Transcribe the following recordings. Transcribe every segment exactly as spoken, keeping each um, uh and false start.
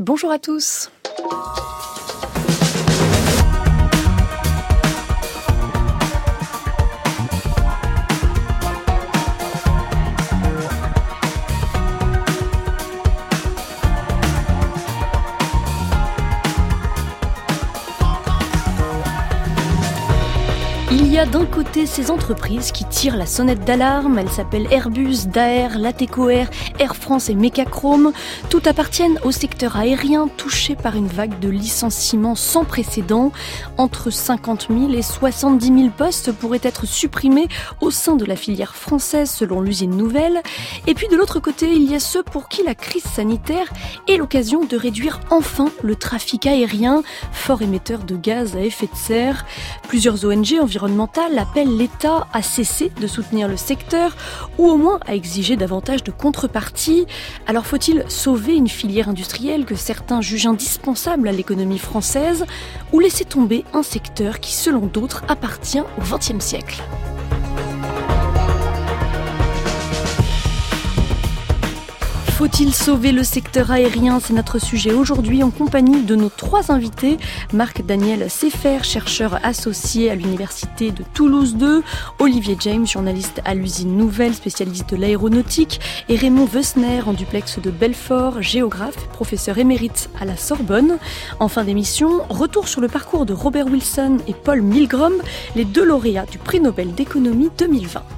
Bonjour à tous. Il y a d'un côté ces entreprises qui tirent la sonnette d'alarme. Elles s'appellent Airbus, Daher, Latéco Air, Air France et Mecachrome. Toutes appartiennent au secteur aérien touché par une vague de licenciements sans précédent. Entre cinquante mille et soixante-dix mille postes pourraient être supprimés au sein de la filière française selon l'usine Nouvelle. Et puis de l'autre côté, il y a ceux pour qui la crise sanitaire est l'occasion de réduire enfin le trafic aérien, fort émetteur de gaz à effet de serre. Plusieurs O N G environnementales appelle l'État à cesser de soutenir le secteur ou au moins à exiger davantage de contrepartie. Alors faut-il sauver une filière industrielle que certains jugent indispensable à l'économie française ou laisser tomber un secteur qui, selon d'autres, appartient au vingtième siècle ? Faut-il sauver le secteur aérien ? C'est notre sujet aujourd'hui en compagnie de nos trois invités. Marc-Daniel Seffer, chercheur associé à l'université de Toulouse deux. Olivier James, journaliste à l'usine Nouvelle, spécialiste de l'aéronautique. Et Raymond Wessner, en duplex de Belfort, géographe, professeur émérite à la Sorbonne. En fin d'émission, retour sur le parcours de Robert Wilson et Paul Milgrom, les deux lauréats du prix Nobel d'économie deux mille vingt.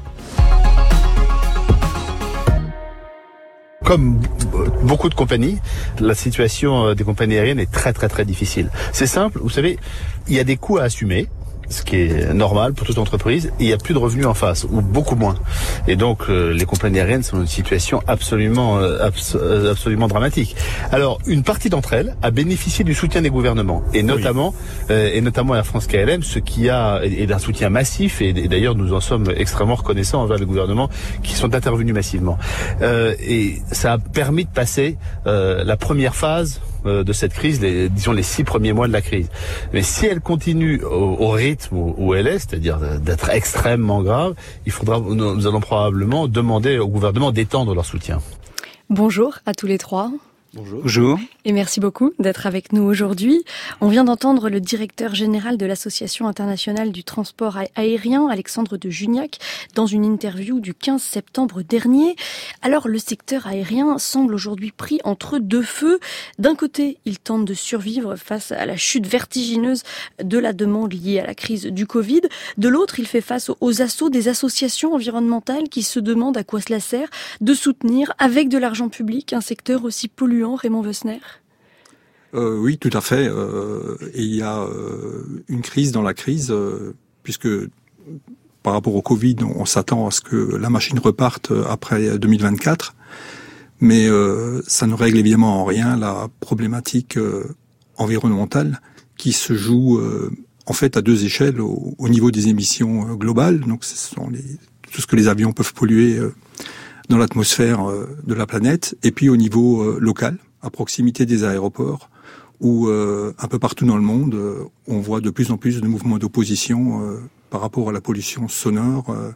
Comme beaucoup de compagnies, la situation des compagnies aériennes est très très très difficile. C'est simple, vous savez, il y a des coûts à assumer, ce qui est normal pour toute entreprise, et il n'y a plus de revenus en face, ou beaucoup moins. Et donc, euh, les compagnies aériennes sont dans une situation absolument, euh, abs- euh, absolument dramatique. Alors, une partie d'entre elles a bénéficié du soutien des gouvernements, et notamment, oui. euh, et notamment Air France K L M, ce qui a, et d'un soutien massif, et, et d'ailleurs, nous en sommes extrêmement reconnaissants envers les gouvernements qui sont intervenus massivement. Euh, et ça a permis de passer euh, la première phase de cette crise, les, disons les six premiers mois de la crise. Mais si elle continue au, au rythme où, où elle est, c'est-à-dire d'être extrêmement grave, il faudra, nous allons probablement demander au gouvernement d'étendre leur soutien. Bonjour à tous les trois. Bonjour. Bonjour. Et merci beaucoup d'être avec nous aujourd'hui. On vient d'entendre le directeur général de l'Association internationale du transport aérien, Alexandre de Juniac, dans une interview du quinze septembre dernier. Alors, le secteur aérien semble aujourd'hui pris entre deux feux. D'un côté, il tente de survivre face à la chute vertigineuse de la demande liée à la crise du Covid. De l'autre, il fait face aux assauts des associations environnementales qui se demandent à quoi cela sert de soutenir avec de l'argent public un secteur aussi polluant. Raymond Wessner. Euh, oui, tout à fait. Euh, et il y a euh, une crise dans la crise, euh, puisque par rapport au Covid, on, on s'attend à ce que la machine reparte après deux mille vingt-quatre, mais euh, ça ne règle évidemment en rien la problématique euh, environnementale qui se joue euh, en fait à deux échelles au, au niveau des émissions euh, globales. Donc, ce sont les, tout ce que les avions peuvent polluer euh, dans l'atmosphère euh, de la planète, et puis au niveau euh, local, à proximité des aéroports, où euh, un peu partout dans le monde, euh, on voit de plus en plus de mouvements d'opposition euh, par rapport à la pollution sonore euh,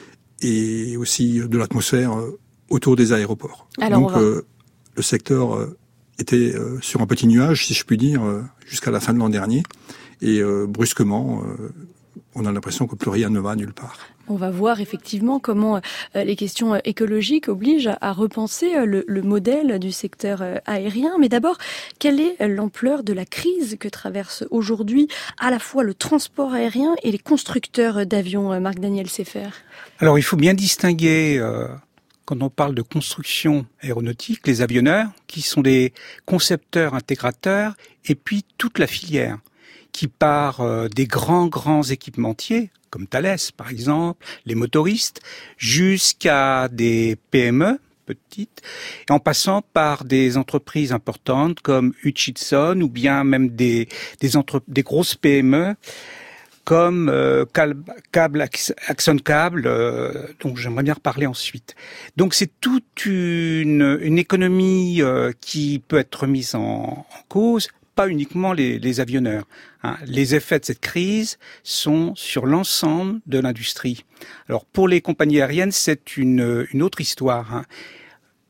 et aussi de l'atmosphère euh, autour des aéroports. Alors Donc va... euh, le secteur euh, était euh, sur un petit nuage, si je puis dire, euh, jusqu'à la fin de l'an dernier, et euh, brusquement, euh, on a l'impression que plus rien ne va nulle part. On va voir effectivement comment euh, les questions euh, écologiques obligent à, à repenser euh, le, le modèle du secteur euh, aérien. Mais d'abord, quelle est l'ampleur de la crise que traverse aujourd'hui à la fois le transport aérien et les constructeurs d'avions, euh, Marc-Daniel Seffer ? Alors, il faut bien distinguer, euh, quand on parle de construction aéronautique, les avionneurs, qui sont des concepteurs intégrateurs, et puis toute la filière, qui part euh, des grands, grands équipementiers, comme Thales par exemple, les motoristes, jusqu'à des P M E petites, en passant par des entreprises importantes comme Hutchison ou bien même des des, entre, des grosses P M E comme euh, Cable, Axon Cable, euh, dont j'aimerais bien reparler ensuite. Donc c'est toute une, une économie euh, qui peut être mise en, en cause, pas uniquement les, les avionneurs. Hein. Les effets de cette crise sont sur l'ensemble de l'industrie. Alors pour les compagnies aériennes, c'est une, une autre histoire. Hein.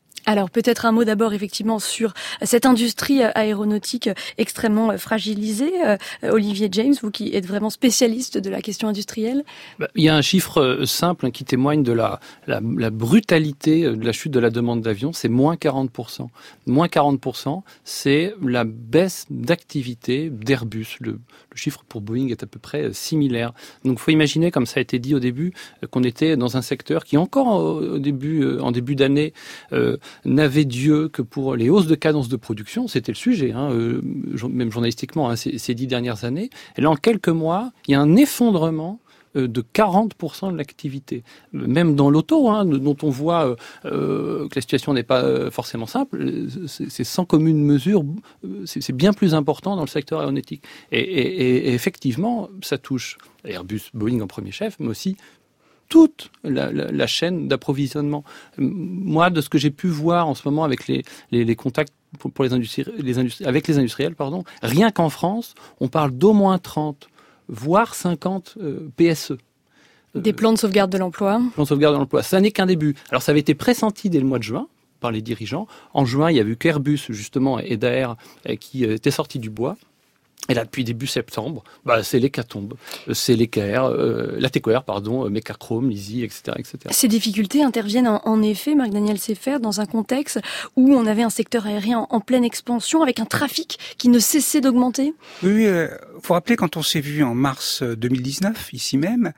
Alors peut-être un mot d'abord effectivement sur cette industrie aéronautique extrêmement fragilisée. Euh, Olivier James, vous qui êtes vraiment spécialiste de la question industrielle. Bah, il y a un chiffre simple qui témoigne de la, la, la brutalité de la chute de la demande d'avions, c'est moins quarante pour cent. Moins quarante pour cent, c'est la baisse d'activité d'Airbus. Le, le chiffre pour Boeing est à peu près similaire. Donc il faut imaginer, comme ça a été dit au début, qu'on était dans un secteur qui encore au début, en début d'année, euh, n'avait Dieu que pour les hausses de cadence de production, c'était le sujet, hein, euh, même journalistiquement, hein, ces, ces dix dernières années. Et là, en quelques mois, il y a un effondrement euh, de quarante pour cent de l'activité. Même dans l'auto, hein, dont on voit euh, que la situation n'est pas euh, forcément simple, c'est, c'est sans commune mesure, c'est, c'est bien plus important dans le secteur aéronautique. Et, et, et effectivement, ça touche Airbus, Boeing en premier chef, mais aussi toute la, la, la chaîne d'approvisionnement. Moi, de ce que j'ai pu voir en ce moment avec les, les, les contacts pour, pour les industries, les industries, avec les industriels, pardon, rien qu'en France, on parle d'au moins trente, voire cinquante euh, P S E. Des plans de sauvegarde de l'emploi. Plans de sauvegarde de l'emploi. Ça n'est qu'un début. Alors, ça avait été pressenti dès le mois de juin par les dirigeants. En juin, il y a eu qu'Airbus, justement, et Daher qui étaient sortis du bois. Et là, depuis début septembre, bah, c'est l'hécatombe, c'est l'E K R, euh, la T K R, pardon, Mecachrome, Lisi, et cetera, et cetera. Ces difficultés interviennent en, en effet, Marc-Daniel Seffer, dans un contexte où on avait un secteur aérien en, en pleine expansion, avec un trafic qui ne cessait d'augmenter. Oui, il euh, faut rappeler, quand on s'est vu en mars deux mille dix-neuf, ici même,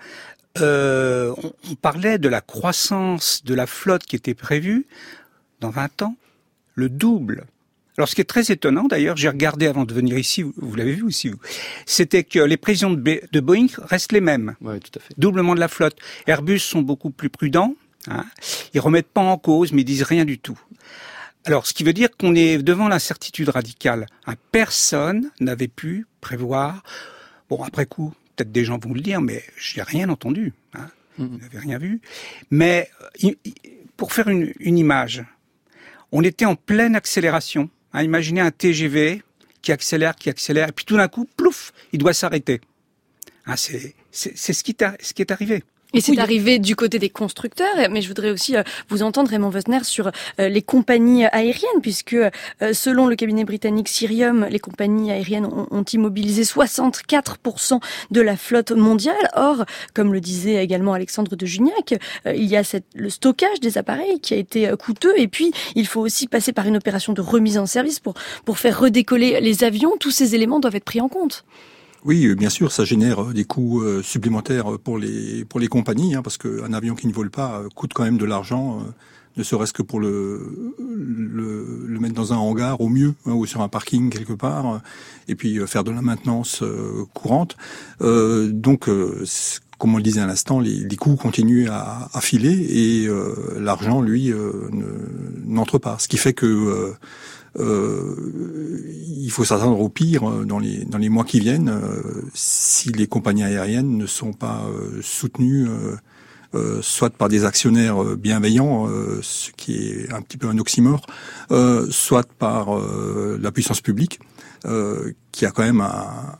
euh, on, on parlait de la croissance de la flotte qui était prévue dans vingt ans, le double. Alors, ce qui est très étonnant, d'ailleurs, j'ai regardé avant de venir ici, vous, vous l'avez vu aussi, vous, c'était que les prévisions de, B, de Boeing restent les mêmes. Oui, tout à fait. Doublement de la flotte. Airbus sont beaucoup plus prudents. Hein. Ils remettent pas en cause, mais ils disent rien du tout. Alors, ce qui veut dire qu'on est devant l'incertitude radicale. Hein, personne n'avait pu prévoir. Bon, après coup, peut-être des gens vont le dire, mais je n'ai rien entendu. Hein. Mmh. Vous n'avez rien vu. Mais pour faire une, une image, on était en pleine accélération. Hein, imaginez un T G V qui accélère, qui accélère, et puis tout d'un coup, plouf, il doit s'arrêter. Hein, c'est, c'est, c'est ce qui, ce qui est arrivé. Et c'est arrivé du côté des constructeurs, mais je voudrais aussi vous entendre, Raymond Wössner, sur les compagnies aériennes, puisque selon le cabinet britannique Cirium, les compagnies aériennes ont, ont immobilisé soixante-quatre pour cent de la flotte mondiale. Or, comme le disait également Alexandre de Juniac, il y a cette, le stockage des appareils qui a été coûteux, et puis il faut aussi passer par une opération de remise en service pour, pour faire redécoller les avions. Tous ces éléments doivent être pris en compte. Oui, bien sûr, ça génère des coûts supplémentaires pour les pour les compagnies, hein, parce qu'un avion qui ne vole pas coûte quand même de l'argent, euh, ne serait-ce que pour le, le le mettre dans un hangar au mieux, hein, ou sur un parking quelque part, et puis faire de la maintenance euh, courante. Euh, donc, euh, comme on le disait à l'instant, les, les coûts continuent à, à filer et euh, l'argent, lui, euh, ne, n'entre pas. Ce qui fait que euh, Euh, il faut s'attendre au pire dans les dans les mois qui viennent euh, si les compagnies aériennes ne sont pas euh, soutenues euh, euh, soit par des actionnaires bienveillants, euh, ce qui est un petit peu un oxymore, euh, soit par euh, la puissance publique euh, qui a quand même un,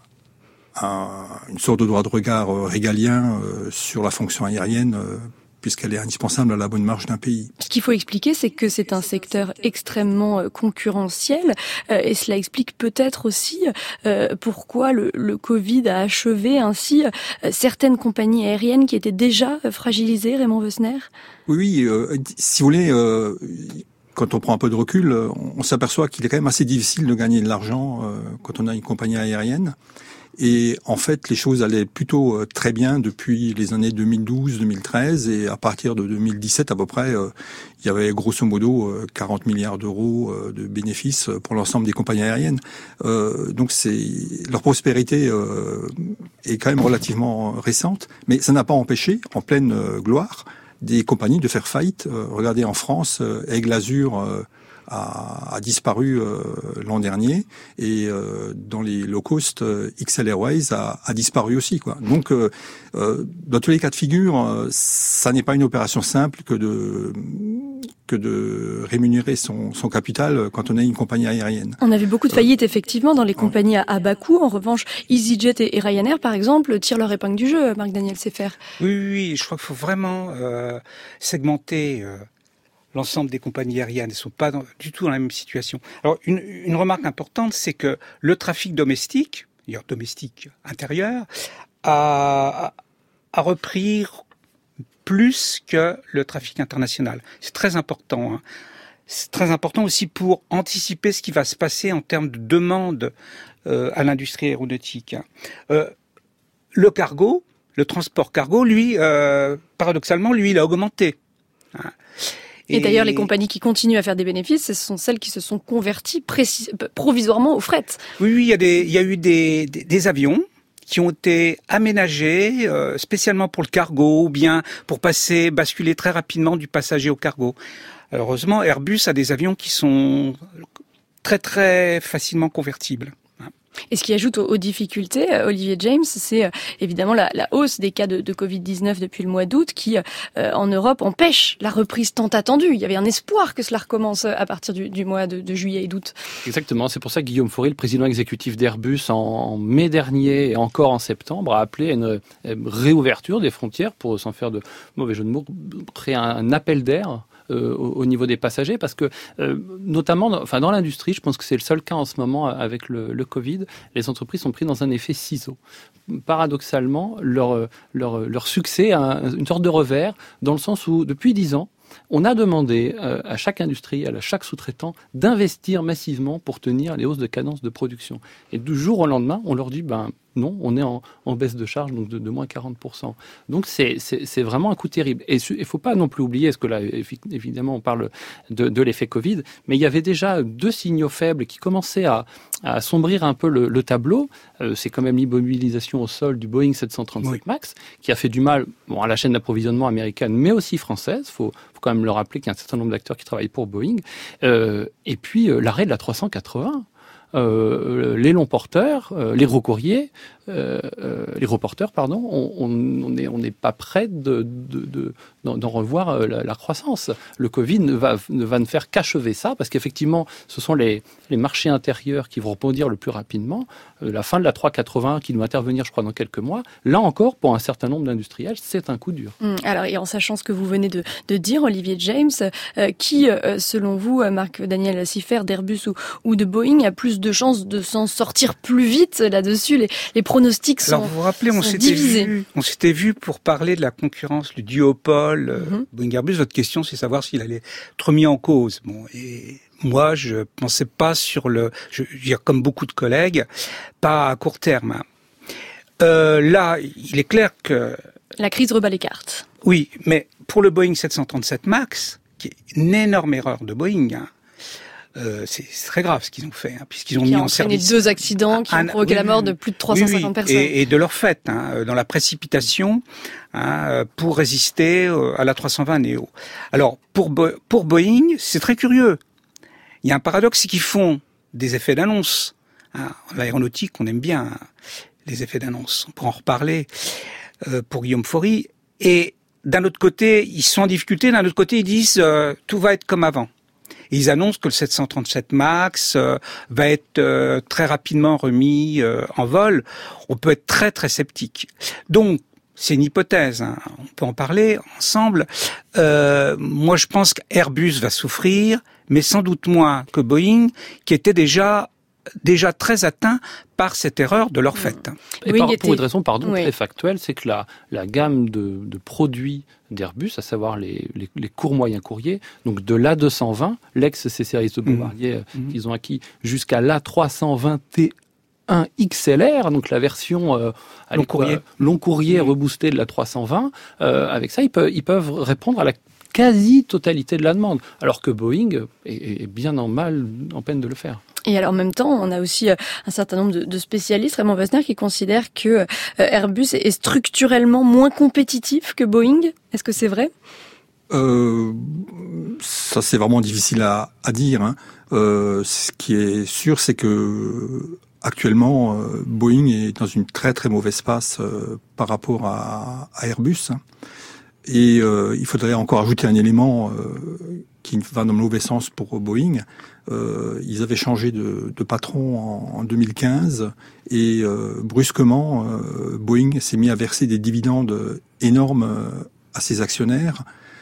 un, une sorte de droit de regard régalien euh, sur la fonction aérienne, euh, puisqu'elle est indispensable à la bonne marche d'un pays. Ce qu'il faut expliquer, c'est que c'est un secteur extrêmement concurrentiel, euh, et cela explique peut-être aussi euh, pourquoi le, le Covid a achevé ainsi euh, certaines compagnies aériennes qui étaient déjà fragilisées, Raymond Wössner. Oui, euh, si vous voulez, euh, quand on prend un peu de recul, on, on s'aperçoit qu'il est quand même assez difficile de gagner de l'argent euh, quand on a une compagnie aérienne. Et en fait, les choses allaient plutôt très bien depuis les années deux mille douze deux mille treize, et à partir de deux mille dix-sept à peu près, euh, il y avait grosso modo quarante milliards d'euros de bénéfices pour l'ensemble des compagnies aériennes. Euh, donc c'est leur prospérité euh, est quand même relativement récente, mais ça n'a pas empêché, en pleine gloire, des compagnies de faire faillite. Euh, regardez en France, euh, Aigle Azur euh, A, a disparu euh, l'an dernier, et euh, dans les low cost, euh, X L Airways a, a disparu aussi, quoi. Donc, euh, euh, dans tous les cas de figure, euh, ça n'est pas une opération simple que de que de rémunérer son, son capital quand on a une compagnie aérienne. On a vu beaucoup de faillites, effectivement, dans les compagnies à, à bas coût. En revanche, EasyJet et, et Ryanair, par exemple, tirent leur épingle du jeu, Marc-Daniel Seffer. Oui, oui, oui, je crois qu'il faut vraiment euh, segmenter... Euh l'ensemble des compagnies aériennes ne sont pas dans, du tout dans la même situation. Alors, une, une remarque importante, c'est que le trafic domestique, d'ailleurs domestique intérieur, a, a repris plus que le trafic international. C'est très important. Hein. C'est très important aussi pour anticiper ce qui va se passer en termes de demande euh, à l'industrie aéronautique. Euh, le cargo, le transport cargo, lui, euh, paradoxalement, lui, il a augmenté. Hein. Et, et d'ailleurs, les compagnies qui continuent à faire des bénéfices, ce sont celles qui se sont converties précis, provisoirement au fret. Oui, oui, il y a, des, il y a eu des, des, des avions qui ont été aménagés euh, spécialement pour le cargo ou bien pour passer, basculer très rapidement du passager au cargo. Heureusement, Airbus a des avions qui sont très très facilement convertibles. Et ce qui ajoute aux, aux difficultés, Olivier James, c'est euh, évidemment la, la hausse des cas de, de covid dix-neuf depuis le mois d'août qui, euh, en Europe, empêche la reprise tant attendue. Il y avait un espoir que cela recommence à partir du, du mois de, de juillet et d'août. Exactement, c'est pour ça que Guillaume Faury, le président exécutif d'Airbus, en, en mai dernier et encore en septembre, a appelé à une, une réouverture des frontières pour, sans faire de mauvais jeu de mots, créer un, un appel d'air Euh, au, au niveau des passagers, parce que euh, notamment, dans, enfin dans l'industrie, je pense que c'est le seul cas en ce moment avec le, le Covid, les entreprises sont prises dans un effet ciseau. Paradoxalement, leur leur leur succès a une sorte de revers, dans le sens où depuis dix ans, on a demandé euh, à chaque industriel, à chaque sous-traitant, d'investir massivement pour tenir les hausses de cadence de production. Et du jour au lendemain, on leur dit, ben non, on est en, en baisse de charge, donc de, de moins quarante pour cent. Donc c'est, c'est, c'est vraiment un coup terrible. Et il ne faut pas non plus oublier, parce que là, évidemment, on parle de, de l'effet Covid, mais il y avait déjà deux signaux faibles qui commençaient à, à assombrir un peu le, le tableau. Euh, c'est quand même l'immobilisation au sol du Boeing sept cent trente-sept oui. MAX, qui a fait du mal bon, à la chaîne d'approvisionnement américaine, mais aussi française. Il faut, faut quand même le rappeler qu'il y a un certain nombre d'acteurs qui travaillent pour Boeing. Euh, et puis, euh, l'arrêt de la trois cent quatre-vingts. Euh, les longs porteurs, euh, les gros courriers, euh, euh, les gros porteurs, pardon, on, on, on est, on n'est pas prêt de, de, de, d'en, d'en revoir la, la croissance. Le Covid ne va, ne va ne faire qu'achever ça, parce qu'effectivement, ce sont les, les marchés intérieurs qui vont rebondir le plus rapidement. Euh, la fin de la trois cent quatre-vingts qui doit intervenir, je crois, dans quelques mois. Là encore, pour un certain nombre d'industriels, c'est un coup dur. Mmh, alors, et en sachant ce que vous venez de, de dire, Olivier James, euh, qui, euh, selon vous, Marc-Daniel Siffert, d'Airbus ou, ou de Boeing, a plus de chances de s'en sortir plus vite là-dessus? Les, les pronostics sont, Alors, vous vous rappelez, on sont s'était divisés. Vu, on s'était vu pour parler de la concurrence, le duopole mm-hmm. Boeing-Airbus. Votre question, c'est savoir s'il allait être mis en cause. Bon, et moi, je pensais pas sur le, je, je veux dire, comme beaucoup de collègues, pas à court terme. Euh, là, il est clair que la crise rebat les cartes. Oui, mais pour le Boeing sept cent trente-sept MAX, qui est une énorme erreur de Boeing, hein, Euh, c'est, c'est très grave ce qu'ils ont fait, hein, puisqu'ils ont qui mis a en service deux accidents qui un, ont provoqué oui, la mort de plus de trois cent cinquante oui, oui. personnes. Et, et de leur fait, hein, dans la précipitation, hein, pour résister à la trois cent vingt Neo. Alors, pour, Bo- pour Boeing, c'est très curieux. Il y a un paradoxe, c'est qu'ils font des effets d'annonce. Hein. En aéronautique, on aime bien hein, les effets d'annonce. On pourra en reparler euh, pour Guillaume Faury. Et d'un autre côté, ils sont en difficulté. D'un autre côté, ils disent euh, tout va être comme avant. Et ils annoncent que le sept cent trente-sept MAX euh, va être euh, très rapidement remis euh, en vol. On peut être très très sceptique. Donc, c'est une hypothèse, hein. On peut en parler ensemble. Euh, moi, je pense qu'Airbus va souffrir, mais sans doute moins que Boeing, qui était déjà déjà très atteint par cette erreur de leur fait. Et par, pour une raison pardon, oui. très factuelle, c'est que la, la gamme de, de produits d'Airbus, à savoir les, les, les courts moyens courriers, donc de l'A deux cent vingt, l'ex-C-Series de Bombardier mmh. qu'ils ont acquis, jusqu'à l'A trois cent vingt et un X L R, donc la version euh, long courrier, quoi, long courrier mmh. reboosté de la trois cent vingt, euh, avec ça, ils peuvent, ils peuvent répondre à la quasi-totalité de la demande, alors que Boeing est, est bien en mal, en peine de le faire. Et alors en même temps, on a aussi un certain nombre de, de spécialistes, Raymond Wessner, qui considèrent que Airbus est structurellement moins compétitif que Boeing. Est-ce que c'est vrai ? euh, Ça, c'est vraiment difficile à, à dire. Hein. Euh, ce qui est sûr, c'est que actuellement, euh, Boeing est dans une très très mauvaise passe euh, par rapport à, à Airbus. Hein. Et euh, il faudrait encore ajouter un élément euh, qui va dans le mauvais sens pour Boeing. Euh, ils avaient changé de, de patron en, en deux mille quinze et euh, brusquement, euh, Boeing s'est mis à verser des dividendes énormes à ses actionnaires,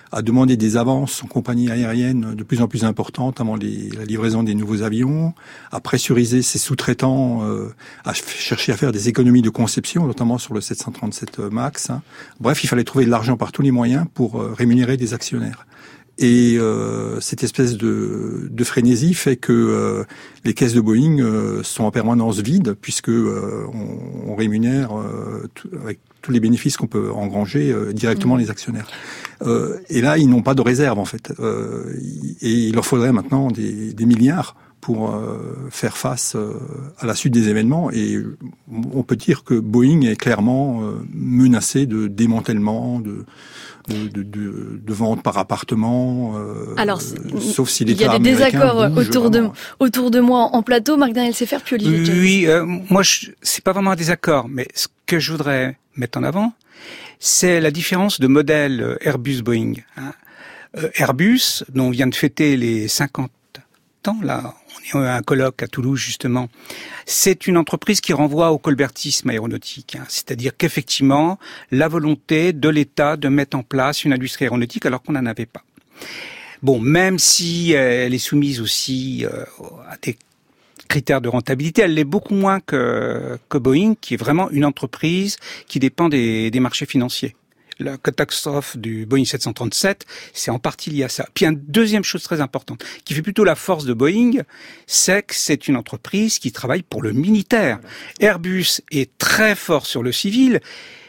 a demandé des avances aux compagnies aériennes de plus en plus importantes avant les, la livraison des nouveaux avions, a pressurisé ses sous-traitants, euh, a cherché à faire des économies de conception, notamment sur le sept cent trente-sept MAX. Hein. Bref, il fallait trouver de l'argent par tous les moyens pour euh, rémunérer des actionnaires. Et euh, cette espèce de, de frénésie fait que euh, les caisses de Boeing euh, sont en permanence vides, puisque euh, on, on rémunère euh, tout, avec tous les bénéfices qu'on peut engranger euh, directement mmh. les actionnaires. Euh, et là, ils n'ont pas de réserve en fait, euh, et il leur faudrait maintenant des, des milliards pour euh, faire face euh, à la suite des événements. Et on peut dire que Boeing est clairement euh, menacé de démantèlement, de De, de, de, de vente par appartement, euh, Alors, euh, sauf si l'État il y a des désaccords bouge, autour de vraiment. autour de moi en plateau. Marc-Daniel Seffer puis Olivier James. Oui, euh, moi je, c'est pas vraiment un désaccord, mais ce que je voudrais mettre en avant, c'est la différence de modèle Airbus-Boeing. Hein. Euh, Airbus, dont on vient de fêter les cinquante ans, là, on est à un colloque à Toulouse justement. C'est une entreprise qui renvoie au colbertisme aéronautique, hein. C'est-à-dire qu'effectivement, la volonté de l'État de mettre en place une industrie aéronautique alors qu'on n'en avait pas. Bon, même si elle est soumise aussi euh, à des critères de rentabilité, elle l'est beaucoup moins que, que Boeing, qui est vraiment une entreprise qui dépend des, des marchés financiers. La catastrophe du Boeing sept cent trente-sept, c'est en partie lié à ça. Puis une deuxième chose très importante, qui fait plutôt la force de Boeing, c'est que c'est une entreprise qui travaille pour le militaire. Airbus est très fort sur le civil,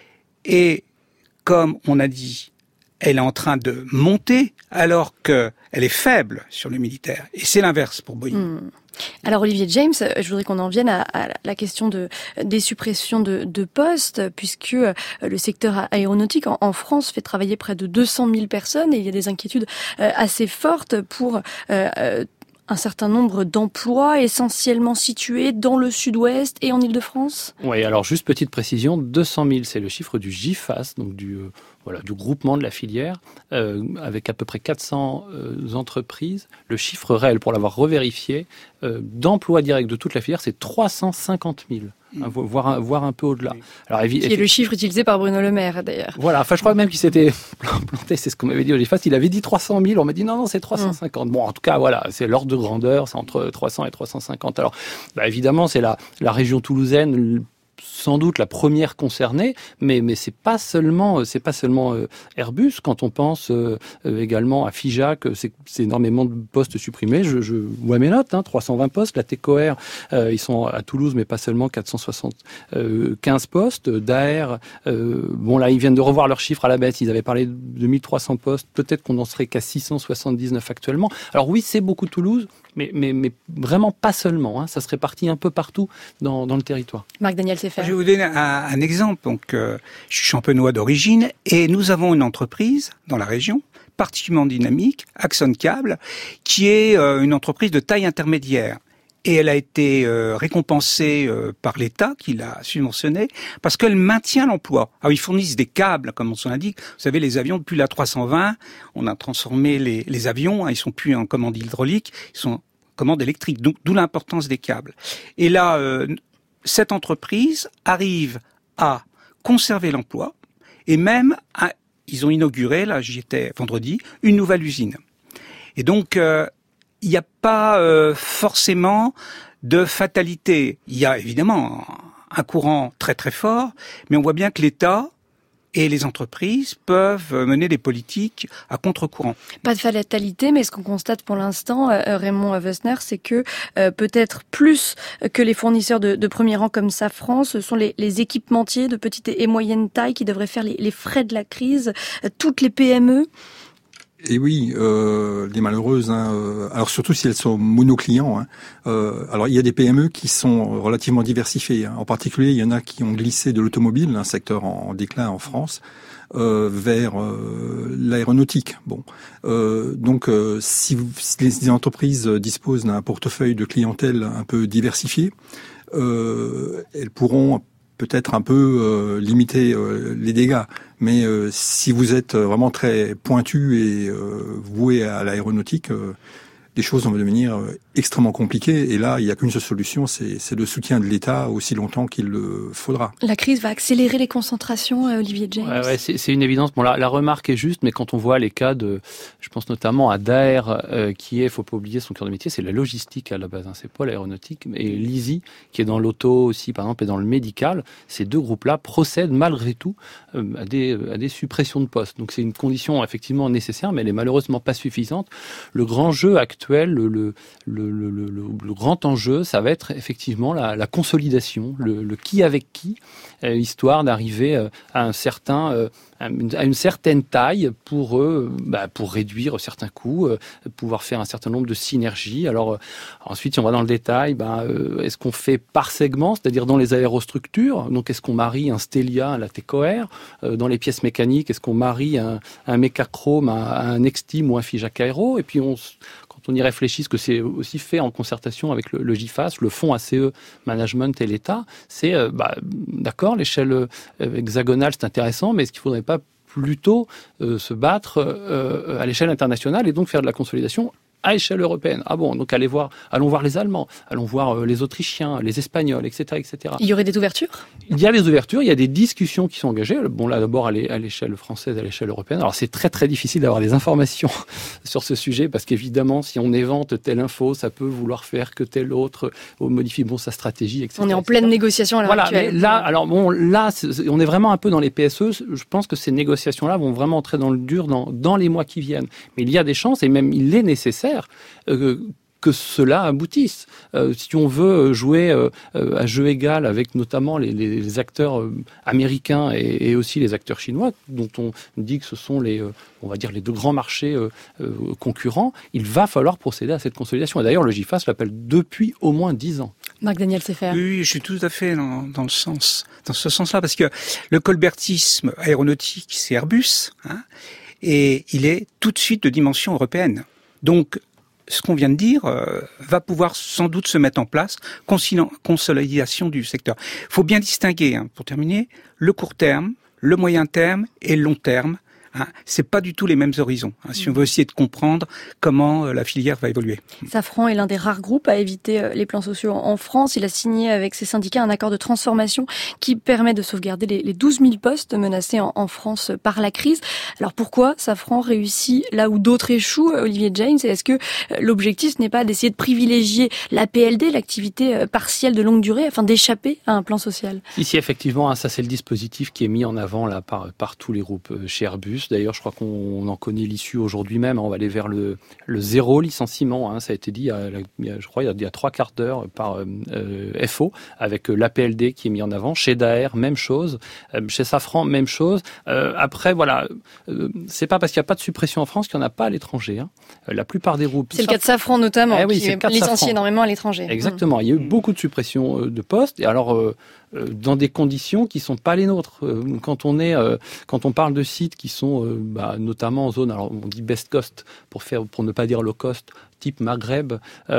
et comme on a dit, elle est en train de monter, alors qu'elle est faible sur le militaire. Et c'est l'inverse pour Boeing. Mmh. Alors Olivier James, je voudrais qu'on en vienne à, à la question de, des suppressions de, de postes, puisque le secteur aéronautique en, en France fait travailler près de deux cent mille personnes et il y a des inquiétudes assez fortes pour euh, un certain nombre d'emplois essentiellement situés dans le sud-ouest et en Île-de-France. Oui, alors juste petite précision, deux cent mille, c'est le chiffre du GIFAS, donc du... Euh... Voilà, du groupement de la filière, euh, avec à peu près quatre cents euh, entreprises. Le chiffre réel, pour l'avoir revérifié, euh, d'emplois directs de toute la filière, c'est trois cent cinquante mille, mmh. hein, voire, voire un peu au-delà. Alors, évi- qui est le chiffre utilisé par Bruno Le Maire, d'ailleurs. Voilà, enfin, je crois même qu'il s'était planté, c'est ce qu'on m'avait dit au GIFAS, il avait dit trois cent mille, on m'a dit non, non, c'est trois cent cinquante. Mmh. Bon, en tout cas, voilà, c'est l'ordre de grandeur, c'est entre trois cents et trois cent cinquante. Alors, bah, évidemment, c'est la, la région toulousaine, sans doute la première concernée, mais mais c'est pas seulement c'est pas seulement euh, Airbus. Quand on pense euh, euh, également à Figeac, c'est, c'est énormément de postes supprimés. Je, je vois mes notes, hein, trois cent vingt postes. La Tecoair, euh, ils sont à Toulouse, mais pas seulement, quatre cent soixante-quinze postes. Daher, euh, bon là, ils viennent de revoir leurs chiffres à la baisse. Ils avaient parlé de mille trois cents postes. Peut-être qu'on en serait qu'à six cent soixante-dix-neuf actuellement. Alors oui, c'est beaucoup Toulouse. Mais, mais, mais vraiment pas seulement, hein. Ça se répartit un peu partout dans, dans le territoire. Marc-Daniel Seffer. Je vais vous donner un, un exemple. Donc, euh, je suis champenois d'origine et nous avons une entreprise dans la région particulièrement dynamique, Axon Cable, qui est euh, une entreprise de taille intermédiaire. Et elle a été euh, récompensée euh, par l'État, qui l'a subventionnée, parce qu'elle maintient l'emploi. Alors, ils fournissent des câbles, comme on s'en indique. Vous savez, les avions, depuis la trois cent vingt, on a transformé les, les avions. Hein, ils sont plus en commande hydraulique, ils sont en commande électrique. Donc, d'où l'importance des câbles. Et là, euh, cette entreprise arrive à conserver l'emploi et même, à, ils ont inauguré, là, j'y étais vendredi, une nouvelle usine. Et donc, euh, il n'y a pas euh, forcément de fatalité. Il y a évidemment un courant très très fort, mais on voit bien que l'État et les entreprises peuvent mener des politiques à contre-courant. Pas de fatalité, mais ce qu'on constate pour l'instant, euh, Raymond Wessner, c'est que euh, peut-être plus que les fournisseurs de, de premier rang comme Safran, ce sont les, les équipementiers de petite et moyenne taille qui devraient faire les, les frais de la crise, euh, toutes les P M E. Et oui, euh, les malheureuses. Hein, euh, alors surtout si elles sont monoclients. Hein, euh, alors il y a des P M E qui sont relativement diversifiées. Hein. En particulier, il y en a qui ont glissé de l'automobile, un secteur en, en déclin en France, euh, vers euh, l'aéronautique. Bon, euh, donc euh, si, vous, si les entreprises disposent d'un portefeuille de clientèle un peu diversifié, euh, elles pourront peut-être un peu euh, limiter euh, les dégâts. Mais euh, si vous êtes vraiment très pointu et euh, voué à l'aéronautique, euh, les choses vont devenir euh, extrêmement compliqué. Et là, il n'y a qu'une seule solution, c'est, c'est le soutien de l'État aussi longtemps qu'il le faudra. La crise va accélérer les concentrations, Olivier James. Ouais, ouais, c'est, c'est une évidence. Bon, la, la remarque est juste, mais quand on voit les cas de, je pense notamment à Daher, euh, qui est, faut pas oublier, son cœur de métier, c'est la logistique à la base. Hein, c'est pas l'aéronautique, et l'Easy, qui est dans l'auto aussi, par exemple, et dans le médical. Ces deux groupes-là procèdent malgré tout euh, à des à des suppressions de postes. Donc c'est une condition effectivement nécessaire, mais elle est malheureusement pas suffisante. Le grand jeu actuel, le le le le, le, le grand enjeu, ça va être effectivement la, la consolidation, le, le qui avec qui, euh, histoire d'arriver euh, à un certain euh, à une certaine taille pour eux, bah, pour réduire certains coûts, euh, pouvoir faire un certain nombre de synergies. Alors euh, ensuite, si on va dans le détail, bah, euh, est-ce qu'on fait par segment, c'est-à-dire dans les aérostructures, donc est-ce qu'on marie un Stelia, un Latécoère, euh, dans les pièces mécaniques, est-ce qu'on marie un, un Mecachrome, un, un Nextim ou un Figeac Aero, et puis on quand on y réfléchit, ce que c'est aussi fait en concertation avec le, le G I F A S, le fonds A C E Management et l'État, c'est, euh, bah, d'accord, l'échelle euh, hexagonale, c'est intéressant, mais est-ce qu'il ne faudrait pas plutôt euh, se battre euh, à l'échelle internationale et donc faire de la consolidation à échelle européenne? Ah bon, donc allez voir, allons voir les Allemands, allons voir euh, les Autrichiens, les Espagnols, et cetera, et cetera. Il y aurait des ouvertures? Il y a des ouvertures, il y a des discussions qui sont engagées. Bon, là d'abord à l'échelle française, à l'échelle européenne. Alors c'est très très difficile d'avoir des informations sur ce sujet parce qu'évidemment, si on évente telle info, ça peut vouloir faire que tel autre modifie bon sa stratégie, et cetera. On est en pleine négociation à l'heure voilà, actuelle. Mais là, alors bon, là, c'est, on est vraiment un peu dans les P S E. Je pense que ces négociations-là vont vraiment entrer dans le dur dans, dans les mois qui viennent. Mais il y a des chances et même il est nécessaire euh, que cela aboutisse. Euh, si on veut jouer euh, à jeu égal avec notamment les, les acteurs euh, américains et, et aussi les acteurs chinois, dont on dit que ce sont les, euh, on va dire les deux grands marchés euh, euh, concurrents, il va falloir procéder à cette consolidation. Et d'ailleurs, le G I F A S l'appelle depuis au moins dix ans. Marc-Daniel Seffer. Oui, je suis tout à fait dans, dans le sens, dans ce sens-là, parce que le colbertisme aéronautique, c'est Airbus, hein, et il est tout de suite de dimension européenne. Donc, ce qu'on vient de dire euh, va pouvoir sans doute se mettre en place, consolidation du secteur. Il faut bien distinguer, hein, pour terminer, le court terme, le moyen terme et le long terme. Hein, c'est pas du tout les mêmes horizons, hein, si on veut essayer de comprendre comment euh, la filière va évoluer. Safran est l'un des rares groupes à éviter euh, les plans sociaux en France. Il a signé avec ses syndicats un accord de transformation qui permet de sauvegarder les, les douze mille postes menacés en, en France par la crise. Alors pourquoi Safran réussit là où d'autres échouent, Olivier James? Et est-ce que euh, l'objectif n'est pas d'essayer de privilégier la P L D, l'activité euh, partielle de longue durée, afin d'échapper à un plan social? Ici, effectivement, hein, ça c'est le dispositif qui est mis en avant là par, par tous les groupes euh, chez Airbus. D'ailleurs, je crois qu'on en connaît l'issue aujourd'hui même. On va aller vers le, le zéro licenciement. Hein, ça a été dit, il y a, je crois, il y a, il y a trois quarts d'heure par euh, F O, avec l'A P L D qui est mis en avant. Chez Daher, même chose. Euh, chez Safran, même chose. Euh, après, voilà, euh, c'est pas parce qu'il n'y a pas de suppression en France qu'il n'y en a pas à l'étranger. Hein. La plupart des groupes... C'est le cas de Safran notamment, eh oui, qui licencie énormément à l'étranger. Exactement. Mmh. Il y a eu beaucoup de suppressions de postes. Et alors... Euh, dans des conditions qui sont pas les nôtres. Quand on est, quand on parle de sites qui sont, bah, notamment en zone, alors on dit best cost pour faire, pour ne pas dire low cost, type Maghreb,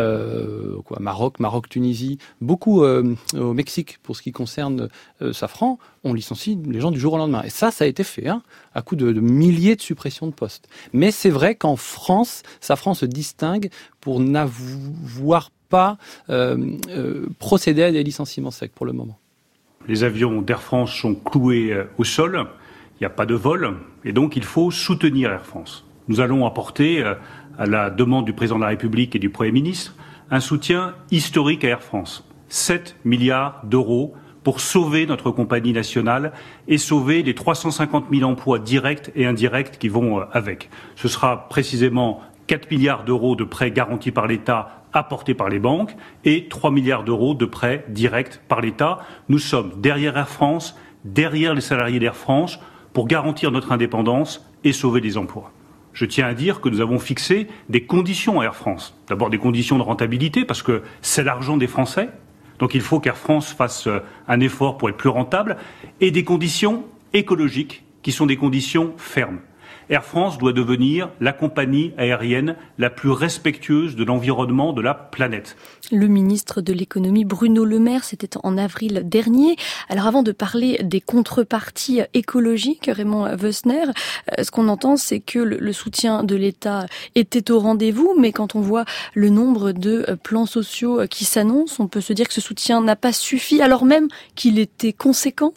euh, quoi, Maroc, Maroc, Tunisie, beaucoup euh, au Mexique pour ce qui concerne euh, Safran, on licencie les gens du jour au lendemain. Et ça, ça a été fait, hein, à coup de, de milliers de suppressions de postes. Mais c'est vrai qu'en France, Safran se distingue pour n'avoir pas euh, euh, procédé à des licenciements secs pour le moment. Les avions d'Air France sont cloués au sol, il n'y a pas de vol, et donc il faut soutenir Air France. Nous allons apporter, à la demande du président de la République et du Premier ministre, un soutien historique à Air France. sept milliards d'euros pour sauver notre compagnie nationale et sauver les trois cent cinquante mille emplois directs et indirects qui vont avec. Ce sera précisément quatre milliards d'euros de prêts garantis par l'État apportés par les banques et trois milliards d'euros de prêts directs par l'État. Nous sommes derrière Air France, derrière les salariés d'Air France pour garantir notre indépendance et sauver des emplois. Je tiens à dire que nous avons fixé des conditions à Air France. D'abord des conditions de rentabilité parce que c'est l'argent des Français. Donc il faut qu'Air France fasse un effort pour être plus rentable et des conditions écologiques qui sont des conditions fermes. Air France doit devenir la compagnie aérienne la plus respectueuse de l'environnement de la planète. Le ministre de l'économie Bruno Le Maire, c'était en avril dernier. Alors avant de parler des contreparties écologiques, Raymond Wössner, ce qu'on entend, c'est que le soutien de l'État était au rendez-vous, mais quand on voit le nombre de plans sociaux qui s'annoncent, on peut se dire que ce soutien n'a pas suffi, alors même qu'il était conséquent.